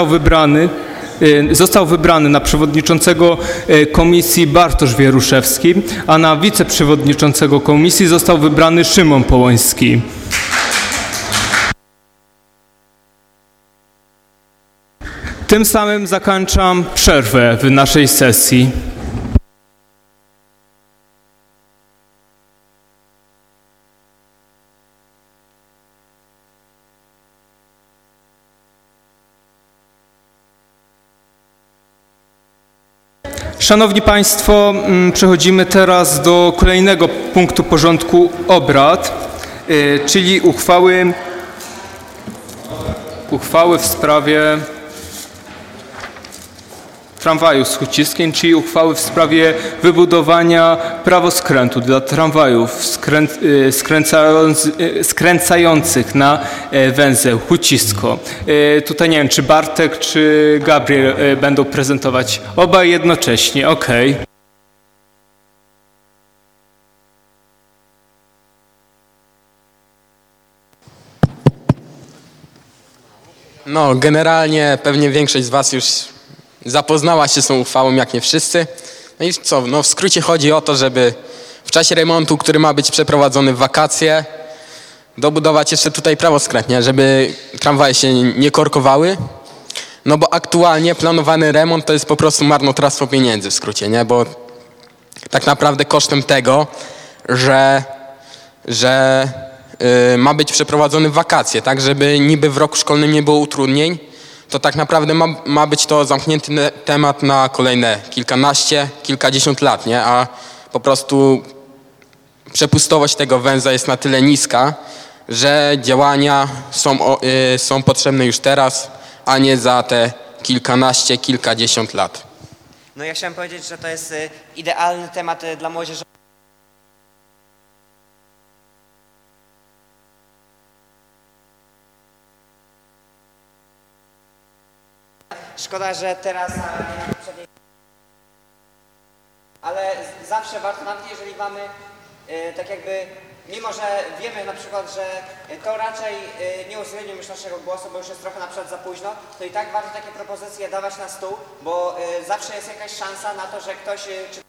został wybrany na przewodniczącego komisji Bartosz Wieruszewski, a na wiceprzewodniczącego komisji został wybrany Szymon Połoński. Tym samym zakończam przerwę w naszej sesji. Szanowni Państwo, przechodzimy teraz do kolejnego punktu porządku obrad, czyli uchwały w sprawie tramwaju z Huciskiem, czyli uchwały w sprawie wybudowania prawoskrętu dla tramwajów skręcających na węzeł Hucisko. Tutaj nie wiem, czy Bartek, czy Gabriel będą prezentować obaj jednocześnie. Okej. No, generalnie pewnie większość z Was już zapoznała się z tą uchwałą, jak nie wszyscy. No i co, no w skrócie chodzi o to, żeby w czasie remontu, który ma być przeprowadzony w wakacje, dobudować jeszcze tutaj prawoskręt, nie? Żeby tramwaje się nie korkowały. No bo aktualnie planowany remont to jest po prostu marnotrawstwo pieniędzy w skrócie, nie? Bo tak naprawdę kosztem tego, że ma być przeprowadzony w wakacje, tak? Żeby niby w roku szkolnym nie było utrudnień, to tak naprawdę ma być to zamknięty temat na kolejne kilkanaście, kilkadziesiąt lat, nie? A po prostu przepustowość tego węzła jest na tyle niska, że działania są potrzebne już teraz, a nie za te kilkanaście, kilkadziesiąt lat. No ja chciałem powiedzieć, że to jest idealny temat dla młodzieży. Szkoda, że teraz ale zawsze warto, nawet jeżeli mamy tak jakby, mimo że wiemy na przykład, że to raczej nie uwzględni już naszego głosu, bo już jest trochę na przykład za późno, to i tak warto takie propozycje dawać na stół, bo zawsze jest jakaś szansa na to, że ktoś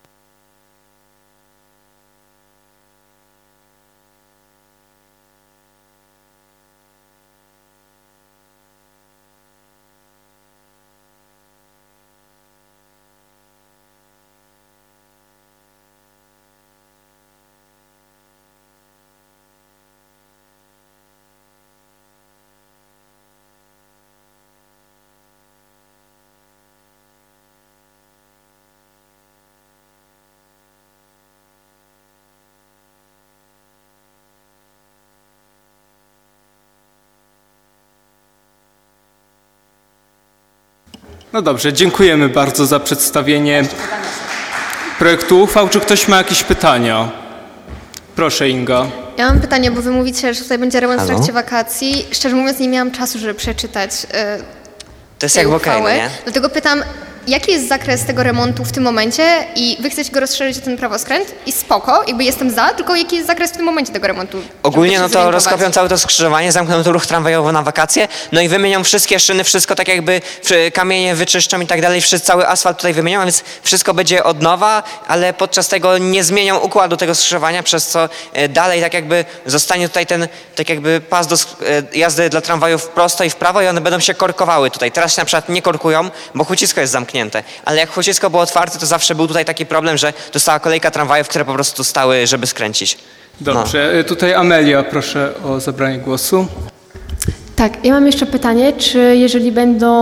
No dobrze, dziękujemy bardzo za przedstawienie projektu uchwał. Czy ktoś ma jakieś pytania? Proszę, Inga. Ja mam pytanie, bo wy mówicie, że tutaj będzie remont w trakcie wakacji. Szczerze mówiąc, nie miałam czasu, żeby przeczytać to jest jakby okej, nie? Dlatego pytam, jaki jest zakres tego remontu w tym momencie i wy chcecie go rozszerzyć o ten prawoskręt i spoko, jakby jestem za, tylko jaki jest zakres w tym momencie tego remontu? Ogólnie no to rozkopią całe to skrzyżowanie, zamkną to ruch tramwajowy na wakacje, no i wymienią wszystkie szyny, wszystko tak jakby kamienie wyczyszczą i tak dalej, cały asfalt tutaj wymienią, a więc wszystko będzie od nowa, ale podczas tego nie zmienią układu tego skrzyżowania, przez co dalej tak jakby zostanie tutaj ten tak jakby pas do jazdy dla tramwajów prosto i w prawo i one będą się korkowały tutaj. Teraz się na przykład nie korkują, bo Hucisko jest zamknięte. Ale jak Hucisko było otwarte, to zawsze był tutaj taki problem, że tu stała kolejka tramwajów, które po prostu stały, żeby skręcić. Dobrze, Tutaj Amelia, proszę o zabranie głosu. Tak, ja mam jeszcze pytanie, czy jeżeli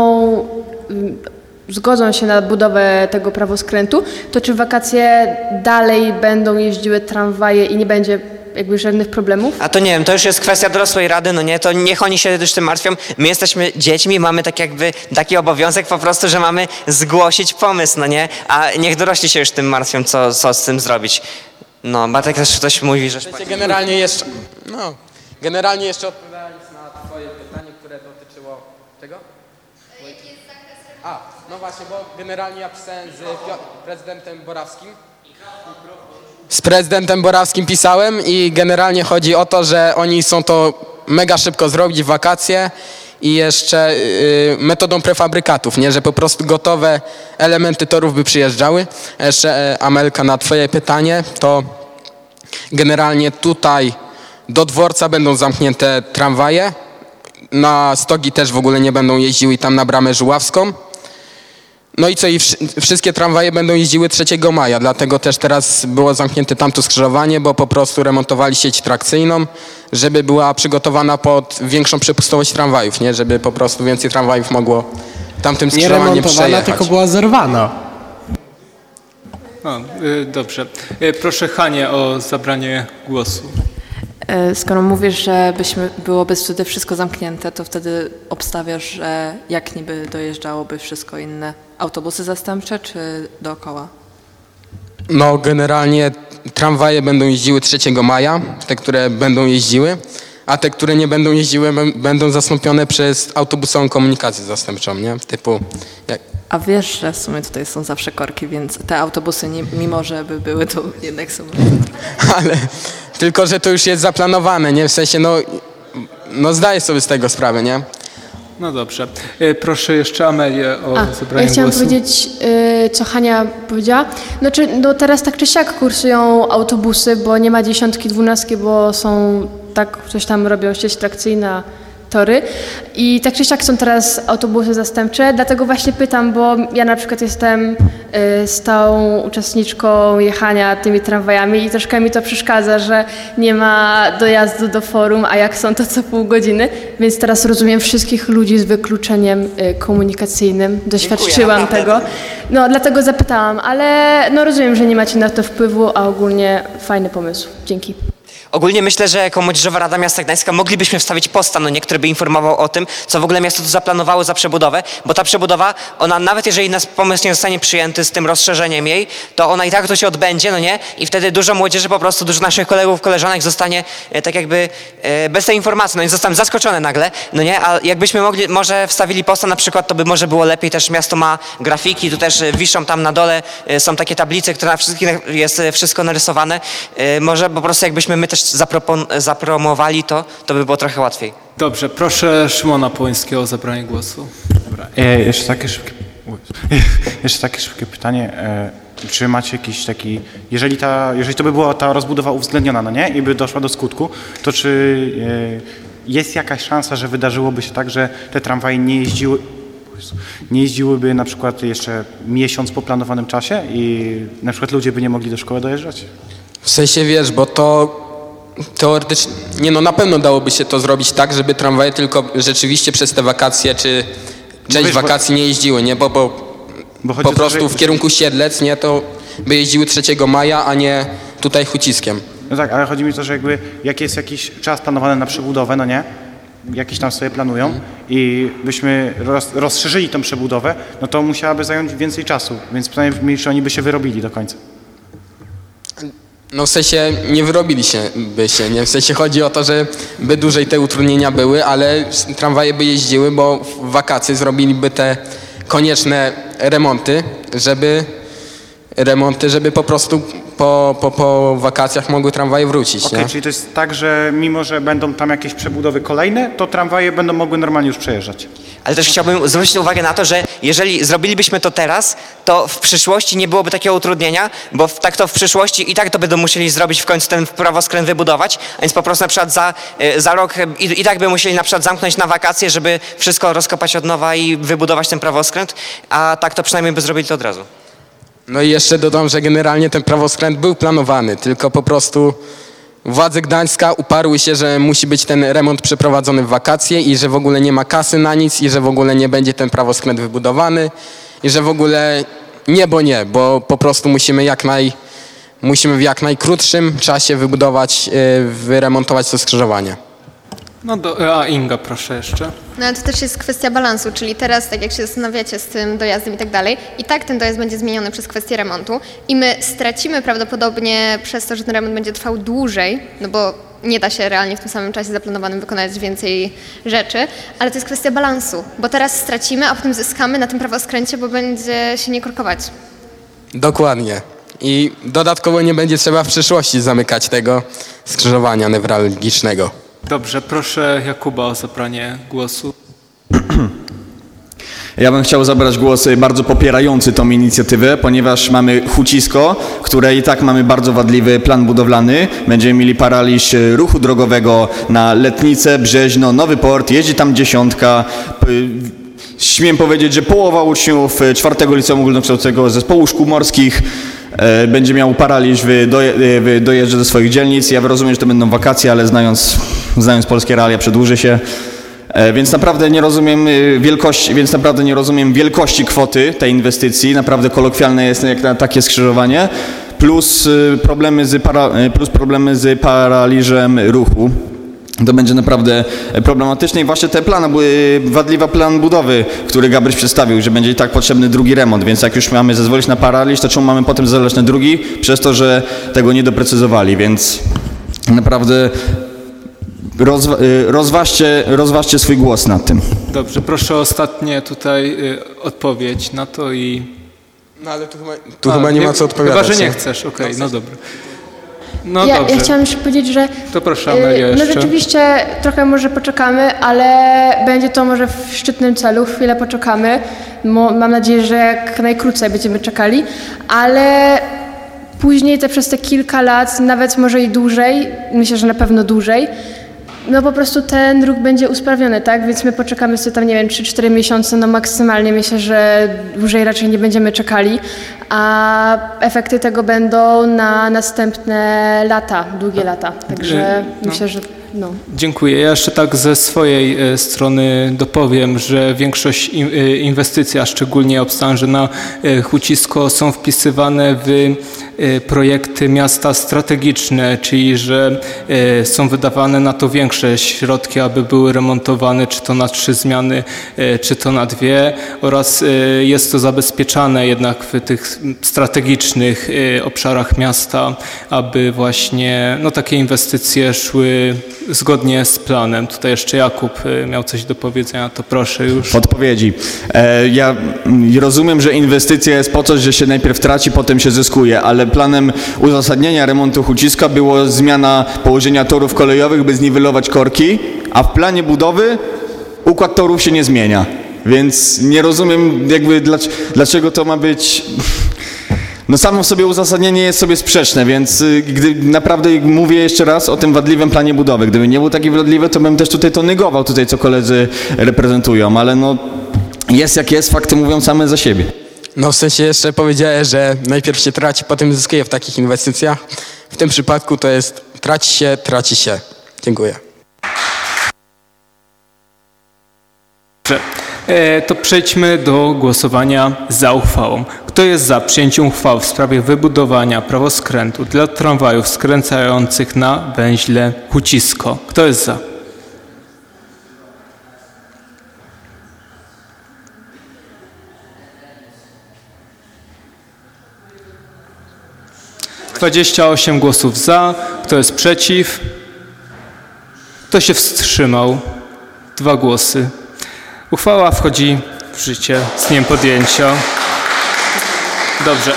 zgodzą się na budowę tego prawoskrętu, to czy w wakacje dalej będą jeździły tramwaje i nie będzie jakby żadnych problemów? A to nie wiem, to już jest kwestia dorosłej rady, no nie, to niech oni się już tym martwią. My jesteśmy dziećmi, mamy tak jakby taki obowiązek po prostu, że mamy zgłosić pomysł, no nie, a niech dorośli się już tym martwią, co z tym zrobić. No, Bartek też coś mówi, że... Generalnie jeszcze odpowiadając na twoje pytanie, które dotyczyło czego? No właśnie, bo generalnie ja pisałem z prezydentem Borawskim. z prezydentem Borawskim pisałem i generalnie chodzi o to, że oni chcą to mega szybko zrobić w wakacje i jeszcze metodą prefabrykatów, nie? Że po prostu gotowe elementy torów by przyjeżdżały. Jeszcze Amelka, na twoje pytanie, to generalnie tutaj do dworca będą zamknięte tramwaje, na Stogi też w ogóle nie będą jeździły i tam na Bramę Żuławską. No i co, i wszystkie tramwaje będą jeździły 3 maja, dlatego też teraz było zamknięte tamto skrzyżowanie, bo po prostu remontowali sieć trakcyjną, żeby była przygotowana pod większą przepustowość tramwajów, nie? Żeby po prostu więcej tramwajów mogło tamtym skrzyżowaniem przejechać. tylko była zerwana. Dobrze. Proszę Hanię o zabranie głosu. Skoro mówisz, że byłoby wtedy wszystko zamknięte, to wtedy obstawiasz, że jak niby dojeżdżałoby wszystko inne? Autobusy zastępcze czy dookoła? No generalnie tramwaje będą jeździły 3 maja, te, które będą jeździły, a te, które nie będą jeździły, będą zastąpione przez autobusową komunikację zastępczą, nie? Typu... A wiesz, że w sumie tutaj są zawsze korki, więc te autobusy, mimo że by były, to jednak są... Ale tylko, że to już jest zaplanowane, nie? W sensie, no zdaję sobie z tego sprawę, nie? No dobrze. Proszę jeszcze Amelię o zabranie głosu. Ja chciałam powiedzieć, co Hania powiedziała. No teraz tak czy siak kursują autobusy, bo nie ma 10, 12, bo są tak, coś tam robią, sieć trakcyjna, tory. I tak czy siak są teraz autobusy zastępcze, dlatego właśnie pytam, bo ja na przykład jestem stałą uczestniczką jechania tymi tramwajami i troszkę mi to przeszkadza, że nie ma dojazdu do forum, a jak są to co pół godziny, więc teraz rozumiem wszystkich ludzi z wykluczeniem komunikacyjnym. Doświadczyłam tego. No dlatego zapytałam, ale no rozumiem, że nie macie na to wpływu, a ogólnie fajny pomysł. Dzięki. Ogólnie myślę, że jako Młodzieżowa Rada Miasta Gdańska moglibyśmy wstawić posta, który by informował o tym, co w ogóle miasto tu zaplanowało za przebudowę, bo ta przebudowa, ona nawet jeżeli nasz pomysł nie zostanie przyjęty z tym rozszerzeniem jej, to ona i tak to się odbędzie, no nie? I wtedy dużo młodzieży po prostu, dużo naszych kolegów, koleżanek zostanie tak jakby bez tej informacji, no i zostaną zaskoczone nagle, no nie? A jakbyśmy może wstawili posta na przykład, to by może było lepiej, też miasto ma grafiki, tu też wiszą tam na dole, są takie tablice, które na wszystkich jest wszystko narysowane, może po prostu jakbyśmy my też zapromowali to by było trochę łatwiej. Dobrze, proszę Szymona Połyńskiego o zabranie głosu. Dobra. Jeszcze takie szybkie pytanie. Czy macie jakiś taki, jeżeli to by była ta rozbudowa uwzględniona, no nie? I by doszła do skutku, to czy jest jakaś szansa, że wydarzyłoby się tak, że te tramwaje nie jeździłyby na przykład jeszcze miesiąc po planowanym czasie i na przykład ludzie by nie mogli do szkoły dojeżdżać? W sensie wiesz, bo to teoretycznie, na pewno dałoby się to zrobić tak, żeby tramwaje tylko rzeczywiście przez te wakacje, czy część wakacji nie jeździły, nie? Bo po prostu w kierunku Siedlec, nie? To by jeździły 3 maja, a nie tutaj Huciskiem. No tak, ale chodzi mi o to, że jak jest jakiś czas planowany na przebudowę, no nie? Jakiś tam sobie planują i byśmy rozszerzyli tą przebudowę, no to musiałaby zająć więcej czasu, więc przynajmniej oni by się wyrobili do końca. No w sensie nie wyrobili by się, nie? W sensie chodzi o to, że by dłużej te utrudnienia były, ale tramwaje by jeździły, bo w wakacje zrobiliby te konieczne remonty, żeby po prostu po wakacjach mogły tramwaje wrócić. Okej, czyli to jest tak, że mimo, że będą tam jakieś przebudowy kolejne, to tramwaje będą mogły normalnie już przejeżdżać. Ale też chciałbym zwrócić uwagę na to, że jeżeli zrobilibyśmy to teraz, to w przyszłości nie byłoby takiego utrudnienia, bo tak to w przyszłości i tak to będą musieli zrobić w końcu ten prawoskręt wybudować, a więc po prostu na przykład za rok i tak by musieli na przykład zamknąć na wakacje, żeby wszystko rozkopać od nowa i wybudować ten prawoskręt, a tak to przynajmniej by zrobili to od razu. No i jeszcze dodam, że generalnie ten prawoskręt był planowany, tylko po prostu władze Gdańska uparły się, że musi być ten remont przeprowadzony w wakacje i że w ogóle nie ma kasy na nic i że w ogóle nie będzie ten prawoskręt wybudowany i że w ogóle bo po prostu musimy w jak najkrótszym czasie wyremontować to skrzyżowanie. A Inga, proszę jeszcze. No ale to też jest kwestia balansu, czyli teraz, tak jak się zastanawiacie z tym dojazdem i tak dalej, i tak ten dojazd będzie zmieniony przez kwestię remontu i my stracimy prawdopodobnie przez to, że ten remont będzie trwał dłużej, no bo nie da się realnie w tym samym czasie zaplanowanym wykonać więcej rzeczy, ale to jest kwestia balansu, bo teraz stracimy, a potem zyskamy na tym prawoskręcie, bo będzie się nie korkować. Dokładnie. i dodatkowo nie będzie trzeba w przyszłości zamykać tego skrzyżowania newralgicznego. Dobrze, proszę Jakuba o zabranie głosu. Ja bym chciał zabrać głos bardzo popierający tą inicjatywę, ponieważ mamy Hucisko, które i tak mamy bardzo wadliwy plan budowlany. Będziemy mieli paraliż ruchu drogowego na Letnicę, Brzeźno, Nowy Port, jeździ tam 10. Śmiem powiedzieć, że połowa uczniów 4. Liceum Ogólnokształcącego Zespołu Szkół Morskich będzie miał paraliż w dojeździe do swoich dzielnic. Ja rozumiem, że to będą wakacje, ale znając polskie realia przedłuży się. Więc naprawdę nie rozumiem wielkości kwoty tej inwestycji. Naprawdę kolokwialne jest jak na takie skrzyżowanie. Plus problemy z paraliżem ruchu. To będzie naprawdę problematyczne i właśnie wadliwy plan budowy, który Gabryś przedstawił, że będzie i tak potrzebny drugi remont, więc jak już mamy zezwolić na paraliż, to czemu mamy potem zezwolić na drugi? Przez to, że tego nie doprecyzowali, więc naprawdę rozważcie swój głos nad tym. Dobrze, proszę o ostatnie tutaj odpowiedź na to i... No ale tu chyba nie ma co odpowiadać. Chyba, że nie chcesz, okej, no dobra. No ja dobrze. chciałam jeszcze powiedzieć, że to proszę, Amelia, my jeszcze. rzeczywiście trochę może poczekamy, ale będzie to może w szczytnym celu, chwilę poczekamy. Mam nadzieję, że jak najkrócej będziemy czekali, ale później przez te kilka lat, nawet może i dłużej, myślę, że na pewno dłużej, no po prostu ten ruch będzie usprawniony, tak? Więc my poczekamy sobie tam, nie wiem, 3-4 miesiące, no maksymalnie. Myślę, że dłużej raczej nie będziemy czekali, a efekty tego będą na następne lata, długie lata. Także myślę, że no. Dziękuję. Ja jeszcze tak ze swojej strony dopowiem, że większość inwestycji, a szczególnie obstawiam, że na Hucisko są wpisywane w projekty miasta strategiczne, czyli że są wydawane na to większe środki, aby były remontowane, czy to na 3 zmiany, czy to na 2 oraz jest to zabezpieczane jednak w tych strategicznych obszarach miasta, aby właśnie takie inwestycje szły zgodnie z planem. Tutaj jeszcze Jakub miał coś do powiedzenia, to proszę już. Odpowiedzi. Ja rozumiem, że inwestycja jest po to, że się najpierw traci, potem się zyskuje, ale planem uzasadnienia remontu Huciska było zmiana położenia torów kolejowych, by zniwelować korki, a w planie budowy układ torów się nie zmienia. Więc nie rozumiem dlaczego to ma być... No samo w sobie uzasadnienie jest sobie sprzeczne, więc naprawdę mówię jeszcze raz o tym wadliwym planie budowy. Gdyby nie był taki wadliwy, to bym też tutaj to negował, co koledzy reprezentują, ale no jest jak jest, fakty mówią same za siebie. No w sensie jeszcze powiedziałem, że najpierw się traci, potem zyskuje w takich inwestycjach. W tym przypadku to jest traci się. Dziękuję. To przejdźmy do głosowania za uchwałą. Kto jest za przyjęciem uchwały w sprawie wybudowania prawoskrętu dla tramwajów skręcających na węźle Hucisko? Kto jest za? - 28 głosów za. Kto jest przeciw? Kto się wstrzymał? 2 głosy. Uchwała wchodzi w życie z dniem podjęcia. Dobrze.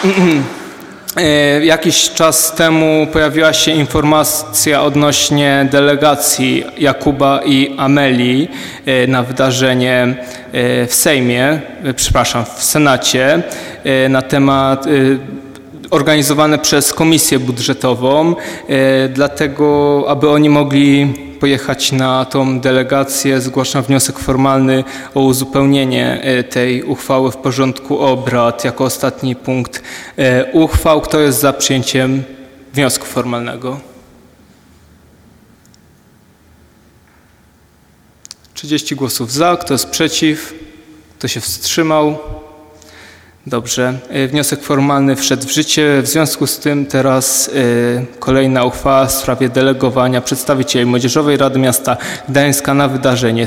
Jakiś czas temu pojawiła się informacja odnośnie delegacji Jakuba i Amelii na wydarzenie w Sejmie, w Senacie na temat organizowane przez Komisję Budżetową, dlatego aby oni mogli pojechać na tą delegację, zgłaszam wniosek formalny o uzupełnienie tej uchwały w porządku obrad jako ostatni punkt uchwał. Kto jest za przyjęciem wniosku formalnego? 30 głosów za. Kto jest przeciw? Kto się wstrzymał? Dobrze. Wniosek formalny wszedł w życie. W związku z tym teraz kolejna uchwała w sprawie delegowania przedstawicieli Młodzieżowej Rady Miasta Gdańska na wydarzenie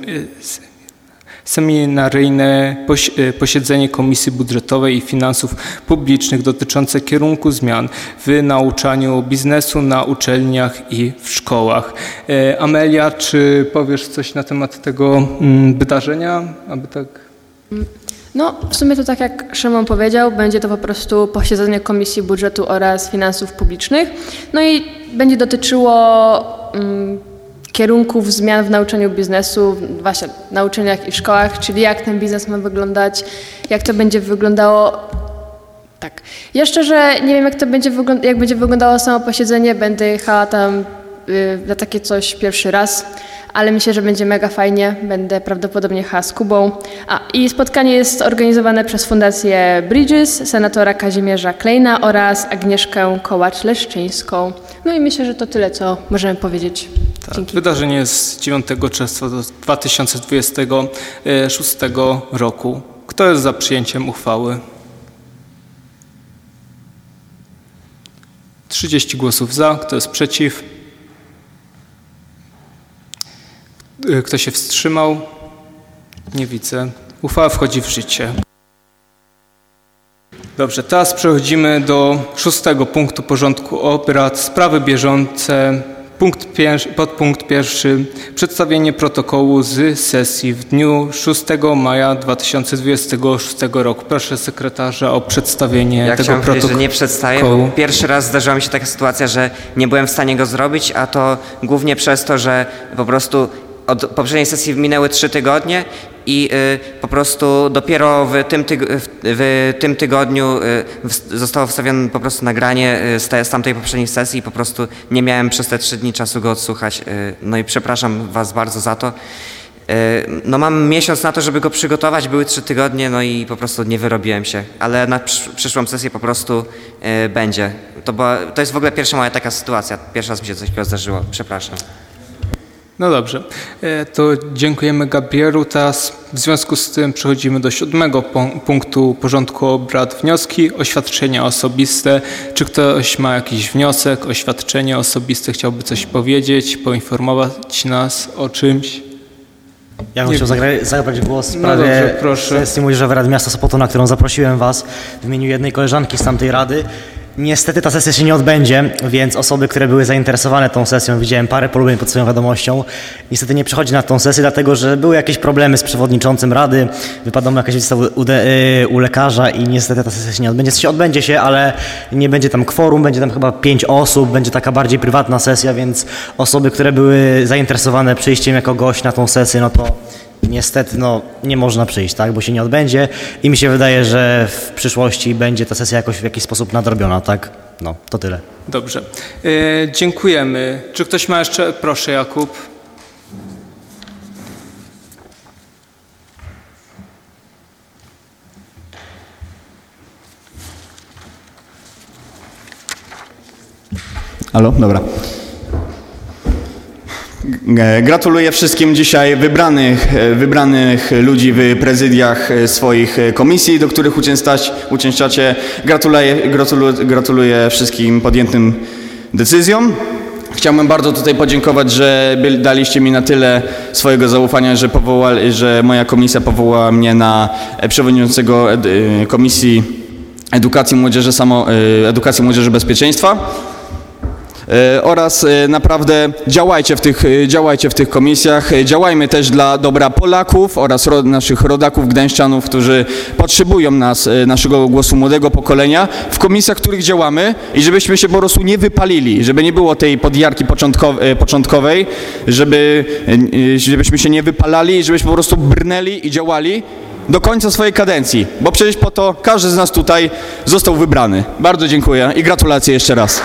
seminaryjne posiedzenie Komisji Budżetowej i Finansów Publicznych dotyczące kierunku zmian w nauczaniu biznesu na uczelniach i w szkołach. Amelia, czy powiesz coś na temat tego wydarzenia? Aby tak... No, w sumie to tak jak Szymon powiedział, będzie to po prostu posiedzenie Komisji Budżetu oraz Finansów Publicznych. No i będzie dotyczyło kierunków zmian w nauczaniu biznesu, właśnie w nauczaniach i w szkołach, czyli jak ten biznes ma wyglądać, jak to będzie wyglądało. Tak. Ja szczerze nie wiem, jak będzie wyglądało samo posiedzenie, będę jechała tam na takie coś pierwszy raz, ale myślę, że będzie mega fajnie. Będę prawdopodobnie jechała z Kubą. I spotkanie jest organizowane przez Fundację Bridges, senatora Kazimierza Klejna oraz Agnieszkę Kołacz-Leszczyńską. No i myślę, że to tyle, co możemy powiedzieć. Tak, Dzięki. wydarzenie jest 9 czerwca 2026 roku. Kto jest za przyjęciem uchwały? 30 głosów za, kto jest przeciw? Kto się wstrzymał? Nie widzę. Uchwała wchodzi w życie. Dobrze, teraz przechodzimy do 6. punktu porządku obrad. Sprawy bieżące. Podpunkt 1. Przedstawienie protokołu z sesji w dniu 6 maja 2026 roku. Proszę sekretarza o przedstawienie tego chciałem protokołu. powiedzieć, że nie przedstawię, bo pierwszy raz zdarzyła mi się taka sytuacja, że nie byłem w stanie go zrobić, a to głównie przez to, że po prostu od poprzedniej sesji minęły 3 tygodnie i po prostu dopiero w tym tygodniu zostało wstawione po prostu nagranie z tamtej poprzedniej sesji i po prostu nie miałem przez te 3 dni czasu go odsłuchać. No i przepraszam Was bardzo za to. No mam miesiąc na to, żeby go przygotować, były 3 tygodnie, no i po prostu nie wyrobiłem się, ale na przyszłą sesję po prostu będzie. To jest w ogóle pierwsza moja taka sytuacja, pierwszy raz mi się coś takiego zdarzyło, przepraszam. No dobrze, to dziękujemy Gabrielu. Teraz w związku z tym przechodzimy do 7. punktu porządku obrad. Wnioski, oświadczenia osobiste. Czy ktoś ma jakiś wniosek, oświadczenie osobiste, chciałby coś powiedzieć, poinformować nas o czymś? Ja bym chciał zabrać głos w sprawie dobrze, proszę. sesji Młodzieżowej Rady Miasta Sopotu, na którą zaprosiłem Was w imieniu jednej koleżanki z tamtej rady. Niestety ta sesja się nie odbędzie, więc osoby, które były zainteresowane tą sesją, widziałem parę polubień pod swoją wiadomością, niestety nie przychodzi na tą sesję, dlatego że były jakieś problemy z przewodniczącym rady, wypadła mu jakaś wizyta u lekarza i niestety ta sesja się nie odbędzie. Odbędzie się, ale nie będzie tam kworum, będzie tam chyba 5 osób, będzie taka bardziej prywatna sesja, więc osoby, które były zainteresowane przyjściem jako gość na tą sesję, no to niestety nie można przyjść, tak, bo się nie odbędzie i mi się wydaje, że w przyszłości będzie ta sesja jakoś w jakiś sposób nadrobiona, tak? No, to tyle. Dobrze. Dziękujemy. Czy ktoś ma jeszcze? Proszę, Jakub. Halo? Dobra. Gratuluję wszystkim dzisiaj wybranych ludzi w prezydiach swoich komisji, do których uczęszczacie. Gratuluję wszystkim podjętym decyzjom. Chciałbym bardzo tutaj podziękować, że daliście mi na tyle swojego zaufania, że moja komisja powołała mnie na przewodniczącego Komisji Edukacji Młodzieży Bezpieczeństwa. Oraz naprawdę działajcie w tych komisjach, działajmy też dla dobra Polaków oraz naszych rodaków, gdańszczanów, którzy potrzebują naszego głosu młodego pokolenia w komisjach, w których działamy i żebyśmy się po prostu nie wypalili, żeby nie było tej podjarki początkowej, żebyśmy się nie wypalali i żebyśmy po prostu brnęli i działali do końca swojej kadencji, bo przecież po to każdy z nas tutaj został wybrany. Bardzo dziękuję i gratulacje jeszcze raz.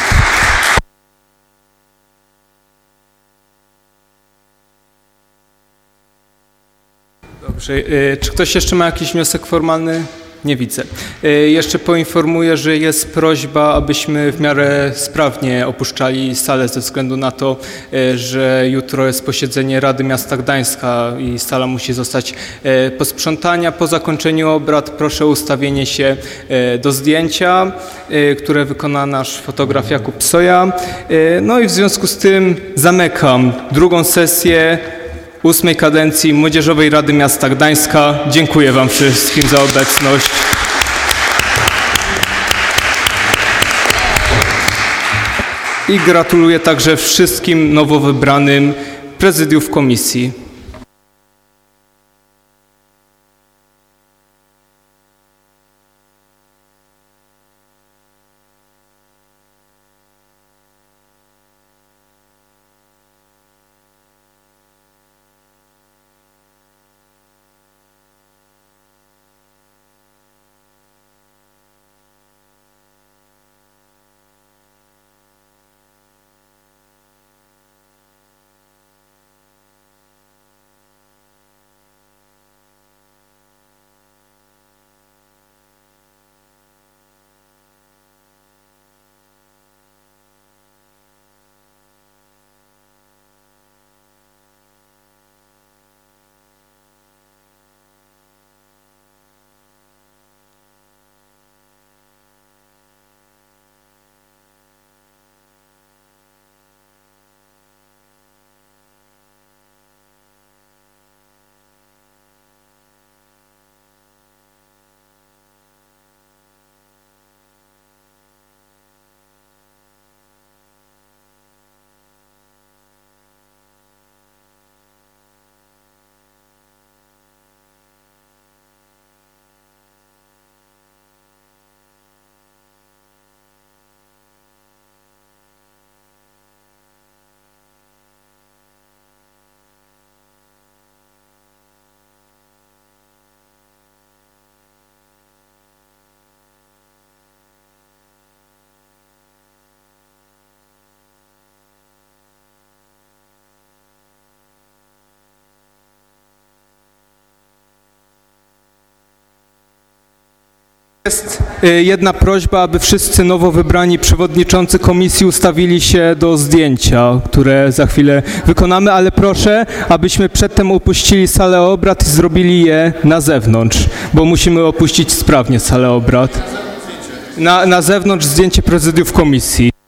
Dobrze. Czy ktoś jeszcze ma jakiś wniosek formalny? Nie widzę. Jeszcze poinformuję, że jest prośba, abyśmy w miarę sprawnie opuszczali salę ze względu na to, że jutro jest posiedzenie Rady Miasta Gdańska i sala musi zostać posprzątana. Po zakończeniu obrad proszę o ustawienie się do zdjęcia, które wykona nasz fotograf Jakub Soja. No i w związku z tym zamykam 2. sesję 8. kadencji Młodzieżowej Rady Miasta Gdańska. Dziękuję Wam wszystkim za obecność. I gratuluję także wszystkim nowo wybranym prezydiów komisji. Jest jedna prośba, aby wszyscy nowo wybrani przewodniczący komisji ustawili się do zdjęcia, które za chwilę wykonamy, ale proszę, abyśmy przedtem opuścili salę obrad i zrobili je na zewnątrz, bo musimy opuścić sprawnie salę obrad. Na zewnątrz zdjęcie prezydiów komisji.